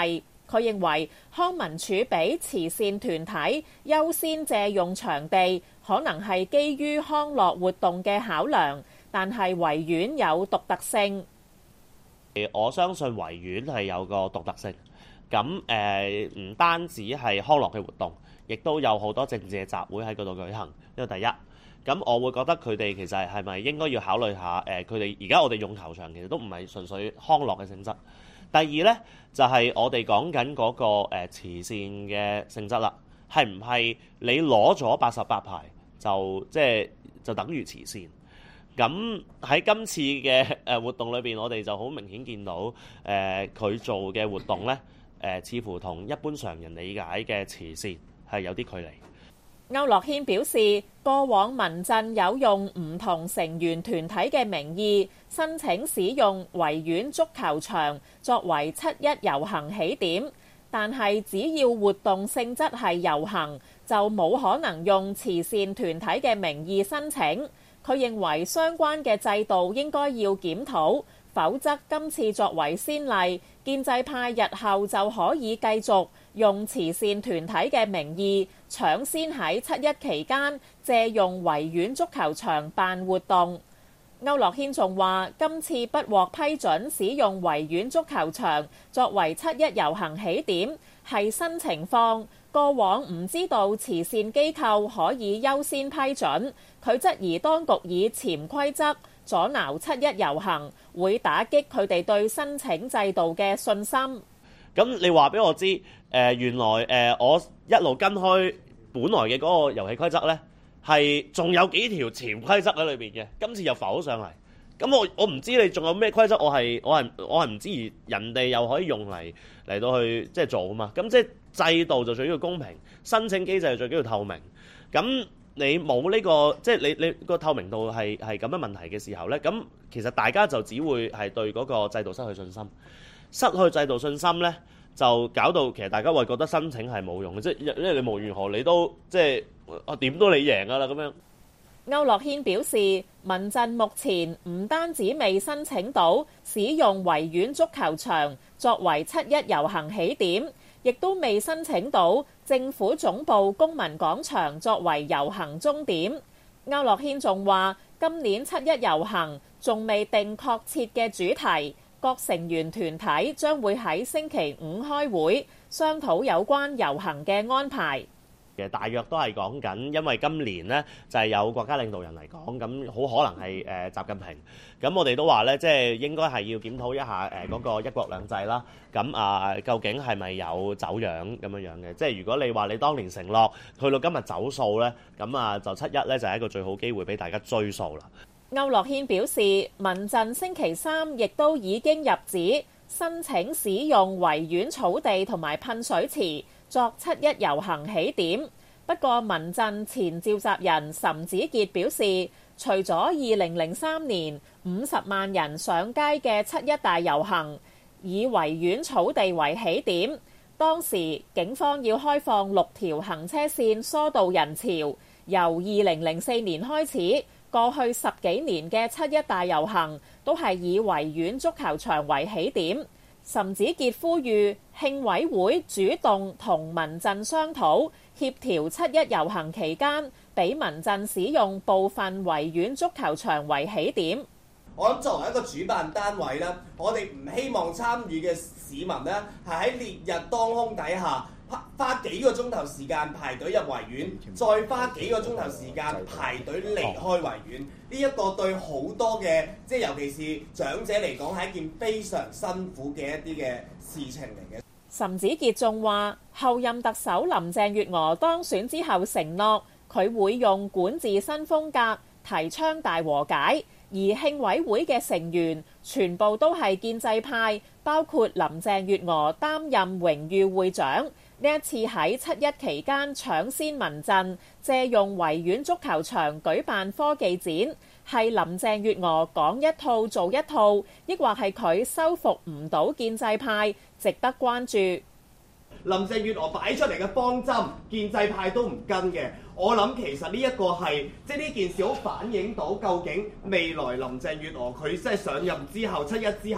佢認為康文署俾慈善團體優先借用場地，可能係基於康樂活動嘅考量，但係維園有獨特性。 我相信維園係有個獨特性，咁誒唔單止係康樂嘅活動，亦都有好多政治嘅集會喺嗰度舉行。呢個第一，咁我會覺得佢哋其實係咪應該要考慮下誒？佢哋而家我哋用球場其實都唔係純粹康樂嘅性質。第二呢，就係、是、我哋講緊嗰個誒慈善嘅性質啦，係唔係你攞咗八十八牌就即係、就是、就等於慈善？咁喺今次嘅誒活動裏邊，我哋就好明顯見到誒佢、呃、做嘅活動呢，誒、呃、似乎同一般常人理解嘅慈善係有啲距離。 區諾軒表示，過往民陣有用唔同成員團體嘅名義申請使用維園足球場作為七一遊行起點，但係只要活動性質係遊行，就冇可能用慈善團體嘅名義申請。佢認為相關嘅制度應該要檢討，否則今次作為先例，建制派日後就可以繼續用慈善團體嘅名義搶先喺七一期間借用維園足球場辦活動。區諾軒仲話：今次不獲批准使用維園足球場作為七一遊行起點係新情況，過往唔知道慈善機構可以優先批准。佢質疑當局以潛規則阻撓七一遊行，會打擊佢哋對申請制度嘅信心。 咁你話俾我知，誒、呃、原來誒、呃、我一路跟開本來嘅嗰個遊戲規則呢，係仲有幾條潛規則喺裏邊嘅，今次又浮咗上嚟。咁我我唔知你仲有咩規則，我係我係我係唔知，而人哋又可以用嚟嚟到去即係做啊嘛。咁即係制度就最緊要公平，申請機制就最緊要透明。咁你冇呢、這個即係你你個透明度係係咁嘅問題嘅時候呢，咁其實大家就只會係對嗰個制度失去信心，失去制度信心呢，就搞到其實大家會覺得申請係冇用嘅，即係因為你無論如何你都即係我點都你贏㗎啦咁樣。 區諾軒表示，民陣目前唔單止未申請到使用維園足球場作為七一遊行起點，亦都未申請到政府總部公民廣場作為遊行終點。區諾軒仲話，今年七一遊行仲未定確切嘅主題，各成員團體將會喺星期五開會商討有關遊行嘅安排。 其實大約都係講緊，因為今年呢就係有國家領導人嚟講，咁好可能係誒習近平。咁我哋都話呢，即係應該係要檢討一下誒嗰個一國兩制啦。咁啊，究竟係咪有走樣咁樣樣嘅？即係如果你話你當年承諾去到今日走數呢，咁啊就七一呢就係一個最好機會俾大家追數啦。 區諾軒表示，民陣星期三亦都已經入紙申請使用維園草地同埋噴水池作七一遊行起點。不過民陣前召集人岑子傑表示，除咗二零零三年五十萬人上街嘅七一大遊行以維園草地為起點，當時警方要開放六條行車線疏導人潮。由二零零四年開始，過去十幾年嘅七一大遊行都係以維園足球場為起點。岑子傑呼籲慶委會主動同民陣商討協調七一遊行期間，俾民陣使用部分維園足球場為起點。 我諗作為一個主辦單位咧，我哋唔希望參與嘅市民咧係喺烈日當空底下花幾個鐘頭時間排隊入維園，再花幾個鐘頭時間排隊離開維園。呢一個對好多嘅即係尤其是長者嚟講係一件非常辛苦嘅一啲嘅事情嚟嘅。 岑子傑仲話，後任特首林鄭月娥當選之後承諾佢會用管治新風格提倡大和解，而慶委會嘅成員全部都係建制派，包括林鄭月娥擔任榮譽會長。呢一次喺七一期間搶先民陣借用維園足球場舉辦科技展，係林鄭月娥講一套做一套，抑或係佢收復唔到建制派，值得關注。 林鄭月娥擺出嚟嘅方針，建制派都唔跟嘅。我諗其實呢一個係即係呢件事好反映到究竟未來林鄭月娥佢即係上任之後，七一之後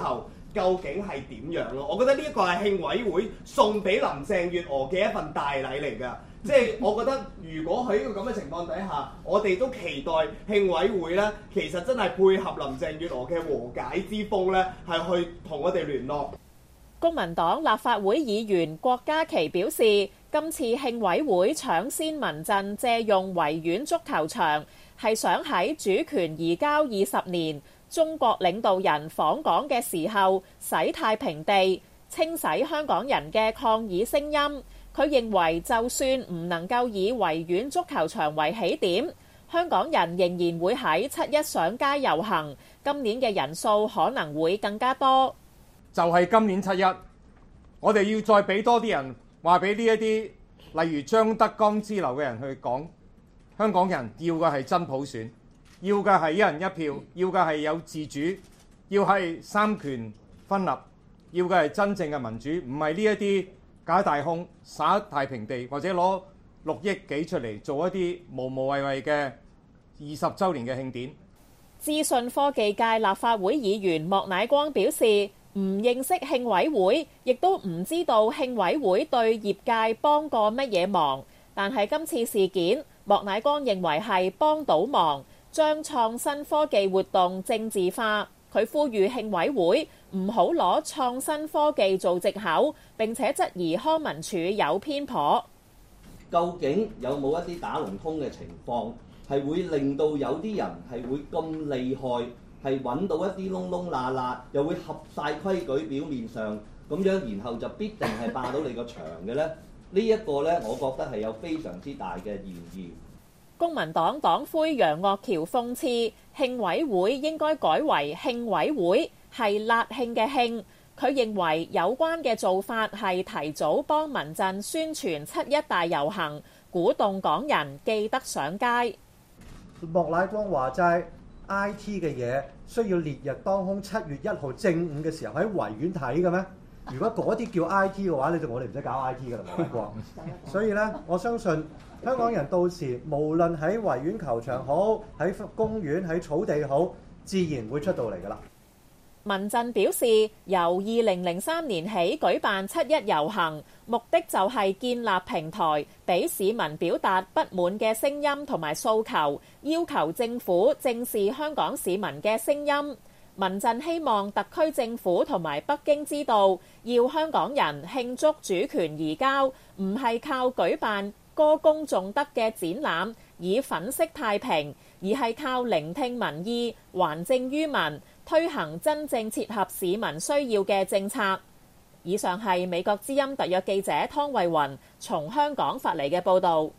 究竟係點樣咯？我覺得呢一個係慶委會送俾林鄭月娥嘅一份大禮嚟㗎。即係我覺得，如果喺呢個咁嘅情況底下，我哋都期待慶委會咧，其實真係配合林鄭月娥嘅和解之風咧，係去同我哋聯絡。 公民黨立法會議員郭家麒表示，今次慶委會搶先民陣借用維園足球場，係想喺主權移交二十年，中國領導人訪港嘅時候洗太平地，清洗香港人嘅抗議聲音。佢認為，就算唔能夠以維園足球場為起點，香港人仍然會喺七一上街遊行，今年嘅人數可能會更加多。 就係今年七一，我哋要再俾多啲人話俾呢一啲，例如張德江之流嘅人去講，香港人要嘅係真普選，要嘅係一人一票，要嘅係有自主，要係三權分立，要嘅係真正嘅民主，唔係呢一啲假大空、耍太平地，或者攞六億幾出嚟做一啲無無謂謂嘅二十週年嘅慶典。 資訊科技界立法會議員莫乃光表示，唔認識慶委會，亦都唔知道慶委會對業界幫過乜嘢忙。但係今次事件，莫乃光認為係幫倒忙，將創新科技活動政治化。佢呼籲慶委會唔好攞創新科技做藉口，並且質疑康文署有偏頗。 究竟有冇一啲打龍通嘅情況，係會令到有啲人係會咁厲害，係揾到一啲窿窿罅罅，又會合晒規矩表面上咁樣，然後就必定係霸到你個場嘅呢？呢一個呢，我覺得係有非常之大嘅嫌疑。 公民黨黨魁楊岳橋諷刺慶委會應該改為慶委會，係辣慶嘅慶。佢認為有關嘅做法係提早幫民陣宣傳七一大遊行，鼓動港人記得上街。 莫乃光話齋 I T 嘅嘢需要烈日當空七月一號正午嘅時候喺維園睇嘅咩？如果嗰啲叫 I T 嘅話，你就我哋唔使搞 I T 㗎啦，莫乃光。所以咧，我相信香港人到時無論喺維園球場好，喺公園喺草地好，自然會出到嚟㗎啦。 民陣表示，由二零零三年起舉辦七一遊行，目的就係建立平台，俾市民表達不滿嘅聲音同埋訴求，要求政府正視香港市民嘅聲音。民陣希望特區政府同埋北京知道，要香港人慶祝主權移交，唔係靠舉辦歌功頌德嘅展覽以粉飾太平，而係靠聆聽民意，還政於民，推行真正切合市民需要嘅政策。以上係美國之音特約記者湯慧雲從香港發嚟嘅報導。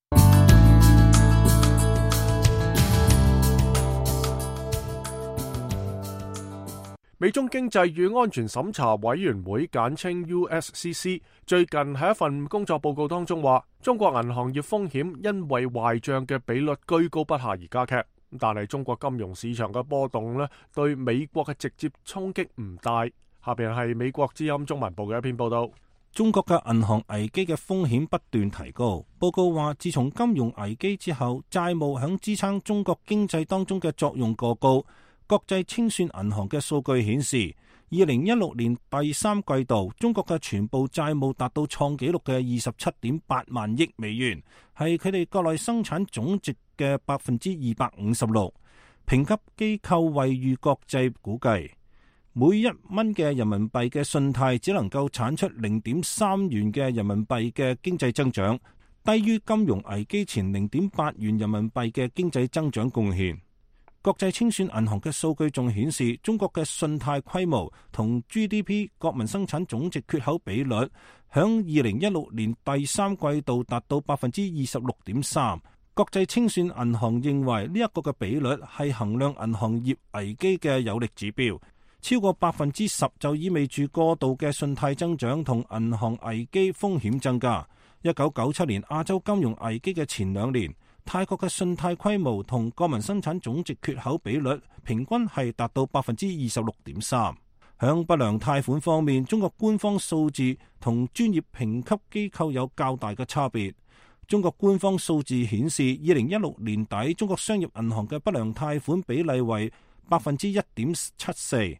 美中經濟與安全審查委員會簡稱 U S C C 最近喺一份工作報告當中話，中國銀行業風險因為壞賬嘅比率居高不下而加劇，但係中國金融市場嘅波動呢，對美國嘅直接衝擊唔大。下邊係美國之音中文部嘅一篇報道。 中國嘅銀行危機嘅風險不斷提高。報告話，自從金融危機之後，債務響支撐中國經濟當中嘅作用過高。國際清算銀行嘅數據顯示，二零一六年第三季度，中國嘅全部債務達到創紀錄嘅二十七點八萬億美元，係佢哋國內生產總值嘅百分之二百五十六。評級機構惠譽國際估計，每一蚊嘅人民幣嘅信貸只能夠產出零點三元嘅人民幣嘅經濟增長，低於金融危機前零點八元人民幣嘅經濟增長貢獻。國際清算銀行嘅數據仲顯示，中國嘅信貸規模同 G D P 國民生產總值缺口比率，響二零一六年第三季度達到百分之二十六點三。國際清算銀行認為呢一個嘅比率係衡量銀行業危機嘅有力指標，超過百分之十就意味住過度嘅信貸增長同銀行危機風險增加。一九九七年亞洲金融危機嘅前兩年，泰國嘅信貸規模同國民生產總值缺口比率平均係達到百分之二十六點三。響不良貸款方面，中國官方數字同專業評級機構有較大嘅差別。中國官方數字顯示，二零一六年底中國商業銀行嘅不良貸款比例為百分之一點七四，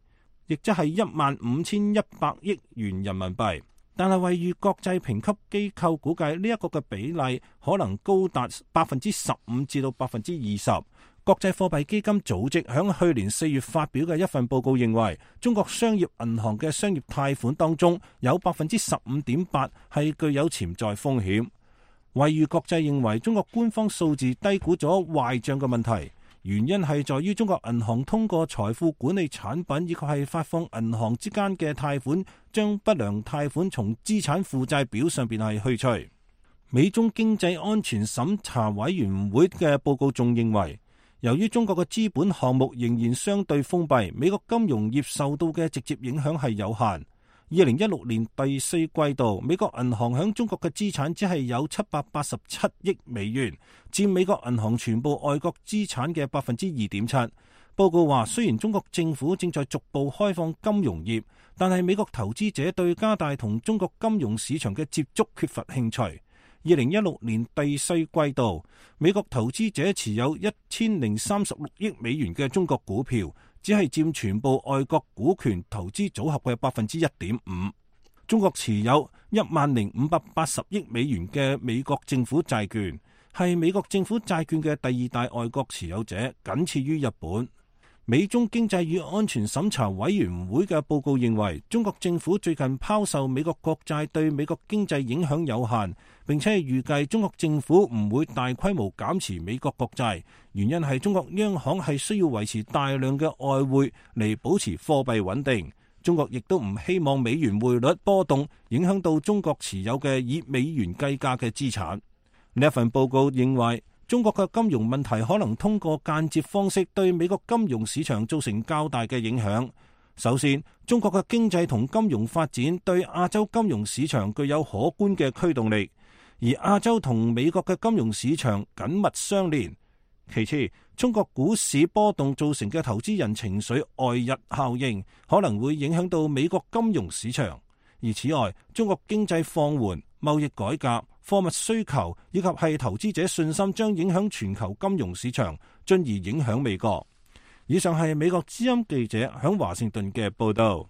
亦即係一萬五千一百億元人民幣。但係惠譽國際評級機構估計呢一個嘅比例可能高達百分之十五至到百分之二十。國際貨幣基金組織響去年四月發表嘅一份報告認為，中國商業銀行嘅商業貸款當中有百分之十五點八係具有潛在風險。惠譽國際認為，中國官方數字低估咗壞賬嘅問題。原因係在於中國銀行通過財富管理產品以及係發放銀行之間嘅貸款，將不良貸款從資產負債表上邊係去除。美中經濟安全審查委員會嘅報告仲認為，由於中國嘅資本項目仍然相對封閉，美國金融業受到嘅直接影響係有限。二零一六年第四季度，美國銀行響中國嘅資產只係有七百八十七億美元，佔美國銀行全部外國資產嘅百分之二點七。報告話，雖然中國政府正在逐步開放金融業，但係美國投資者對加大同中國金融市場嘅接觸缺乏興趣。二零一六年第四季度，美國投資者持有一千零三十六億美元嘅中國股票，只係佔全部外國股權投資組合嘅百分之一點五。中國持有一萬零五百八十億美元嘅美國政府債券，係美國政府債券嘅第二大外國持有者，僅次於日本。美中經濟與安全審查委員會嘅報告認為，中國政府最近拋售美國國債對美國經濟影響有限，並且係預計中國政府唔會大規模減持美國國債，原因係中國央行係需要維持大量嘅外匯嚟保持貨幣穩定。中國亦都唔希望美元匯率波動影響到中國持有嘅以美元計價嘅資產。呢一份報告認為，中國嘅金融問題可能通過間接方式對美國金融市場造成較大嘅影響。首先，中國嘅經濟同金融發展對亞洲金融市場具有可觀嘅驅動力，而亞洲同美國嘅金融市場緊密相連。其次，中國股市波動造成嘅投資人情緒外溢效應可能會影響到美國金融市場。而此外，中國經濟放緩、貿易改革、貨物需求以及係投資者信心將影響全球金融市場，進而影響美國。以上係美國之音記者響華盛頓嘅報道。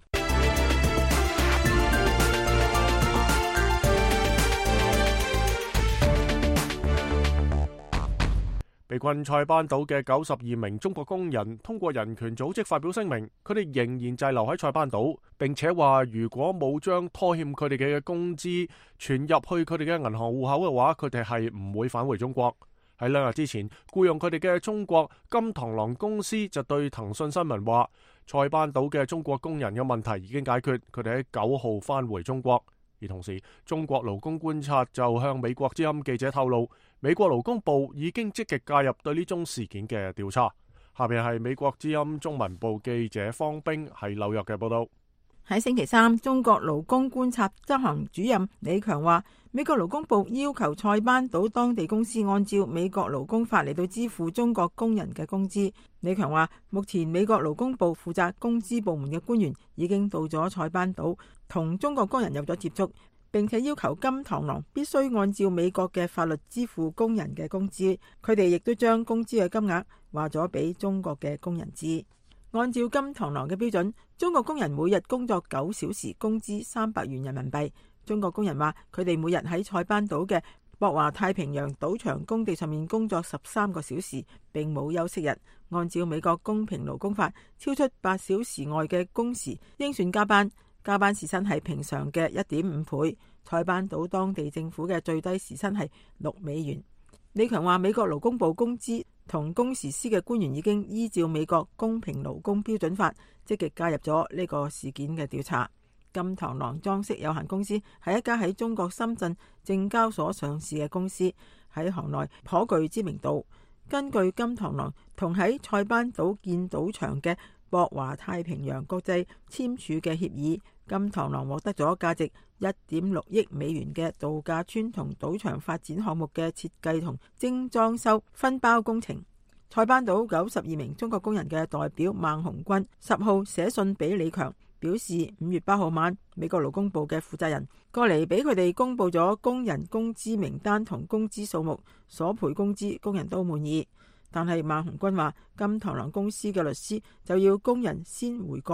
被困塞班島嘅九十二名中國工人通過人權組織發表聲明，佢哋仍然滯留喺塞班島，並且話如果冇將拖欠佢哋嘅工資存入去佢哋嘅銀行戶口嘅話，佢哋係唔會返回中國。喺兩日之前，僱傭佢哋嘅中國金螳螂公司就對騰訊新聞話，塞班島嘅中國工人嘅問題已經解決，佢哋喺九號返回中國。而同時，中國勞工觀察就向美國之音記者透露，美國勞工部已經積極介入對呢宗事件嘅調查。下邊係美國之音中文部記者方冰喺紐約嘅報道。 喺星期三，中國勞工觀察執行主任李強話，美國勞工部要求塞班島當地公司按照美國勞工法嚟到支付中國工人嘅工資。李強話，目前美國勞工部負責工資部門嘅官員已經到咗塞班島，同中國工人有咗接觸，並且要求金螳螂必須按照美國嘅法律支付工人嘅工資。佢哋亦都將工資嘅金額話咗俾中國嘅工人知。按照金螳螂嘅標準，中國工人每日工作九小時，工資三百元人民幣。中國工人話，佢哋每日喺塞班島嘅博華太平洋賭場工地上面工作十三個小時，並冇休息日。按照美國公平勞工法，超出八小時外嘅工時應算加班，加班時薪係平常嘅一點五倍。塞班島當地政府嘅最低時薪係六美元。李強話，美國勞工部工資同工時司嘅官員已經依照美國公平勞工標準法積極介入咗呢個事件嘅調查。金螳螂裝飾有限公司係一家喺中國深圳證交所上市嘅公司，喺行內頗具知名度。根據金螳螂同喺塞班島建賭場嘅博華太平洋國際簽署嘅協議，金螳螂獲得咗價值一點六億美元嘅度假村同賭場發展項目嘅設計同精裝修分包工程。塞班島九十二名中國工人嘅代表孟鴻軍十號寫信俾李強，表示五月八號晚美國勞工部嘅負責人過嚟俾佢哋公布咗工人工資名單同工資數目，索賠工資，工人都滿意。但係孟鴻軍話，金螳螂公司嘅律師就要工人先回國，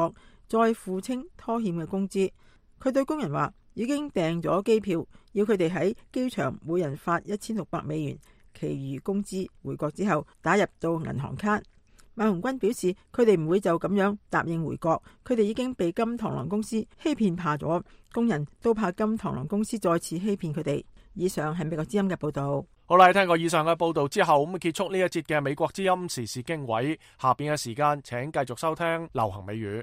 再付清拖欠嘅工資。佢對工人話已經訂咗機票，要佢哋喺機場每人發一千六百美元，其餘工資回國之後打入到銀行卡。馬鴻鈞表示，佢哋唔會就咁樣答應回國，佢哋已經被金螳螂公司欺騙怕咗，工人都怕金螳螂公司再次欺騙佢哋。以上係美國之音嘅報道。 好啦，聽過以上嘅報道之後，咁結束呢一節嘅美國之音時事經緯。下邊嘅時間，請繼續收聽流行美語。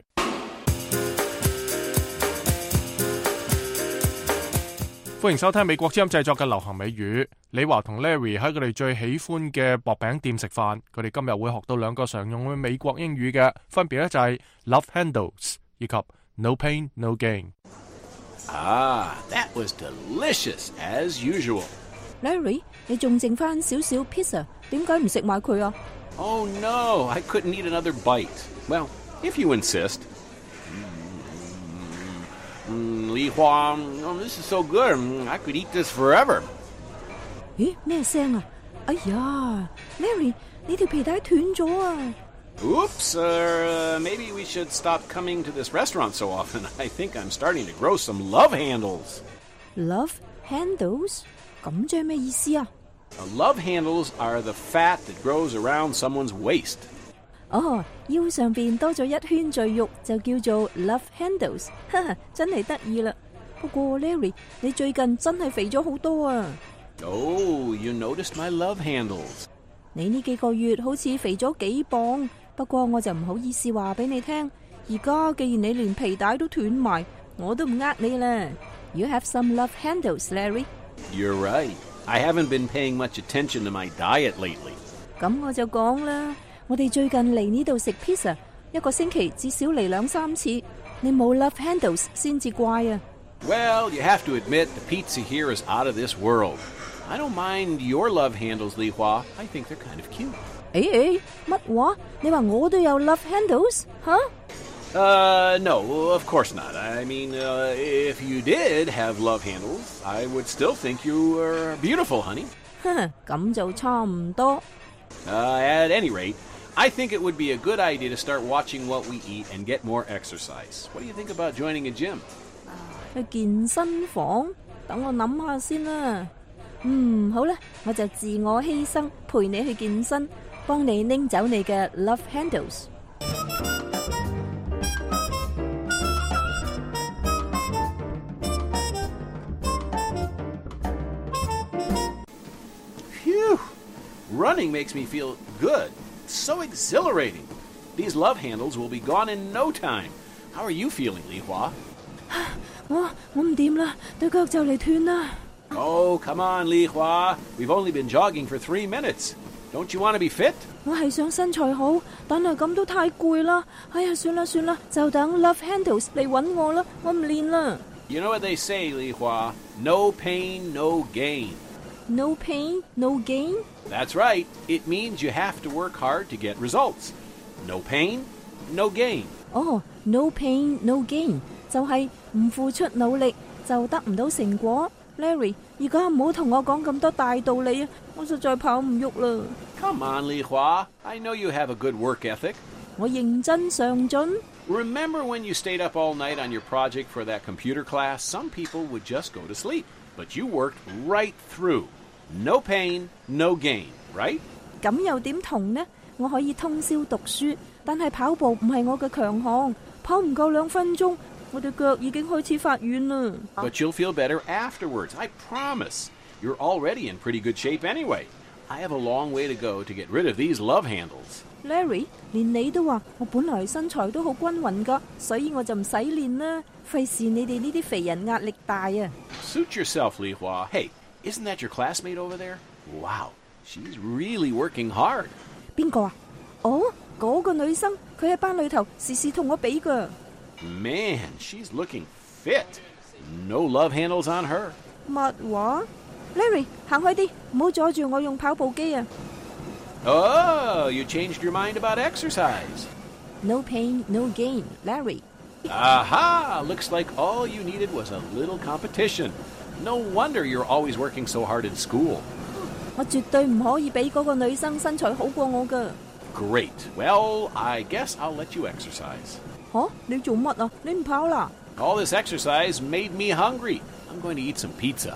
歡迎收聽美國之音製作嘅流行美語。李華同 Larry 喺佢哋最喜歡嘅薄餅店食飯，佢哋今日會學到兩個常用嘅美國英語嘅，分別咧就係 Love Handles 以及 No Pain No Gain。 Ah, that was delicious as usual. Larry， 你仲剩翻少少 pizza， 點解唔食埋佢啊？ Oh no, I couldn't eat another bite. Well, if you insist. Mm, Li Hua, oh, this is so good. I could eat this forever. 咦，咩聲啊？哎呀 ，Larry， 你條皮帶斷咗啊！ Oops, uh, maybe we should stop coming to this restaurant so often. I think I'm starting to grow some love handles. Love handles? 咁即係咩意思啊？ Uh, love handles are the fat that grows around someone's waist. 哦，腰上邊多咗一圈贅肉就叫做 love handles， 哈哈，真係得意啦。不過 Larry， 你最近真係肥咗好多啊。 Oh, you noticed my love handles. 你呢幾個月好似肥咗幾磅，不過我就唔好意思話俾你聽。而家既然你連皮帶都斷埋，我都唔呃你啦。You have some love handles, Larry. You're right. I haven't been paying much attention to my diet lately. 咁我就講啦。我哋最近嚟呢度食 pizza， 一個星期至少嚟兩三次。你冇 love handles 先至怪啊。 Well, you have to admit the pizza here is out of this world. I don't mind your love handles, Li Hua. I think they're kind of cute. 誒誒，乜話？你話我都有 love handles？ 吓？ Uh, no, of course not. I mean, uh, if you did have love handles, I would still think you were beautiful, honey. 咁就差唔多。 Uh, at any rate, I think it would be a good idea to start watching what we eat and get more exercise. What do you think about joining a gym? 去健身房？等我諗下先啦。嗯，好啦，我就自我犧牲，陪你去健身，幫你拎走你嘅 love handles。 Phew! Running makes me feel good. It's so exhilarating. These love handles will be gone in no time. How are you feeling, Li Hua? 我我唔掂啦，對腳就嚟斷啦。 Oh, come on, Li Hua. We've only been jogging for three minutes. Don't you want to be fit? 我係想身材好，但係咁都太攰啦。哎呀，算啦算啦，就等 love handles 嚟搵我啦，我唔練啦。 You know what they say, Li Hua? No pain, no gain. No pain, no gain? That's right. It means you have to work hard to get results. No pain, no gain. 哦、oh, no pain, no gain 就係唔付出努力就得唔到成果。Larry， 而家唔好同我講咁多大道理啊！我實在跑唔喐啦。 Come on, Li Hua. I know you have a good work ethic. 我認真上進。 Remember when you stayed up all night on your project for that computer class? Some people would just go to sleep, but you worked right through. No pain, no gain, right? 咁又點同呢？我可以通宵讀書，但係跑步唔係我嘅強項，跑唔夠兩分鐘。我對腳已經開始發軟啦。 But you'll feel better afterwards, I promise. You're already in pretty good shape anyway. I have a long way to go to get rid of these love handles. Larry， 連你都話我本來身材都好均勻㗎，所以我就唔使練啦，費事你哋呢啲肥人壓力大啊。 Suit yourself, Li Hua. Hey, isn't that your classmate over there? Wow, she's really working hard. 邊個啊？哦，嗰個女生，佢喺班裏頭時時同我比㗎。 Man, she's looking fit. No love handles on her. 乜話 ？Larry， 行開啲，唔好阻住我用跑步機啊！ Oh, you changed your mind about exercise. No pain, no gain, Larry. Aha! Looks like all you needed was a little competition. No wonder you're always working so hard in school. 我絕對唔可以俾嗰個女生身材好過我㗎。 Great. Well, I guess I'll let you exercise. 吓，你做乜啊？你唔跑啦？ All this exercise made me hungry. I'm going to eat some pizza.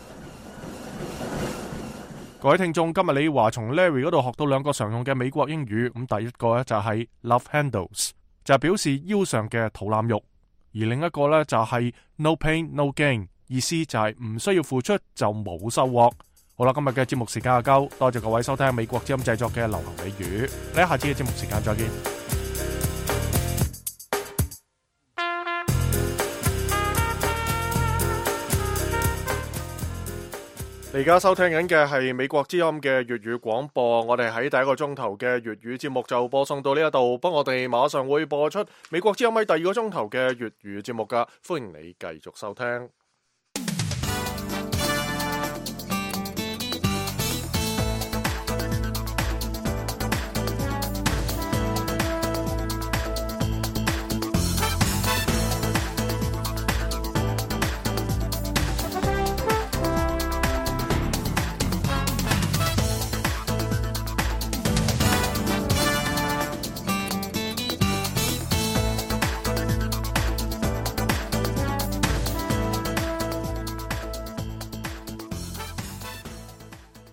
各位聽眾，今日你話從 Larry 嗰度學到兩個常用嘅美國英語，咁第一個咧就係 love handles， 就係表示腰上嘅肚腩肉，而另一個咧就係 no pain no gain， 意思就係唔需要付出就冇收穫。好啦，今日嘅節目時間就夠，多謝各位收聽美國之音製作嘅流行美語，你下次嘅節目時間再見。你而家收聽緊嘅係美國之音嘅粵語廣播，我哋喺第一個鐘頭嘅粵語節目就播送到呢一度，不過我哋馬上會播出美國之音喺第二個鐘頭嘅粵語節目噶，歡迎你繼續收聽。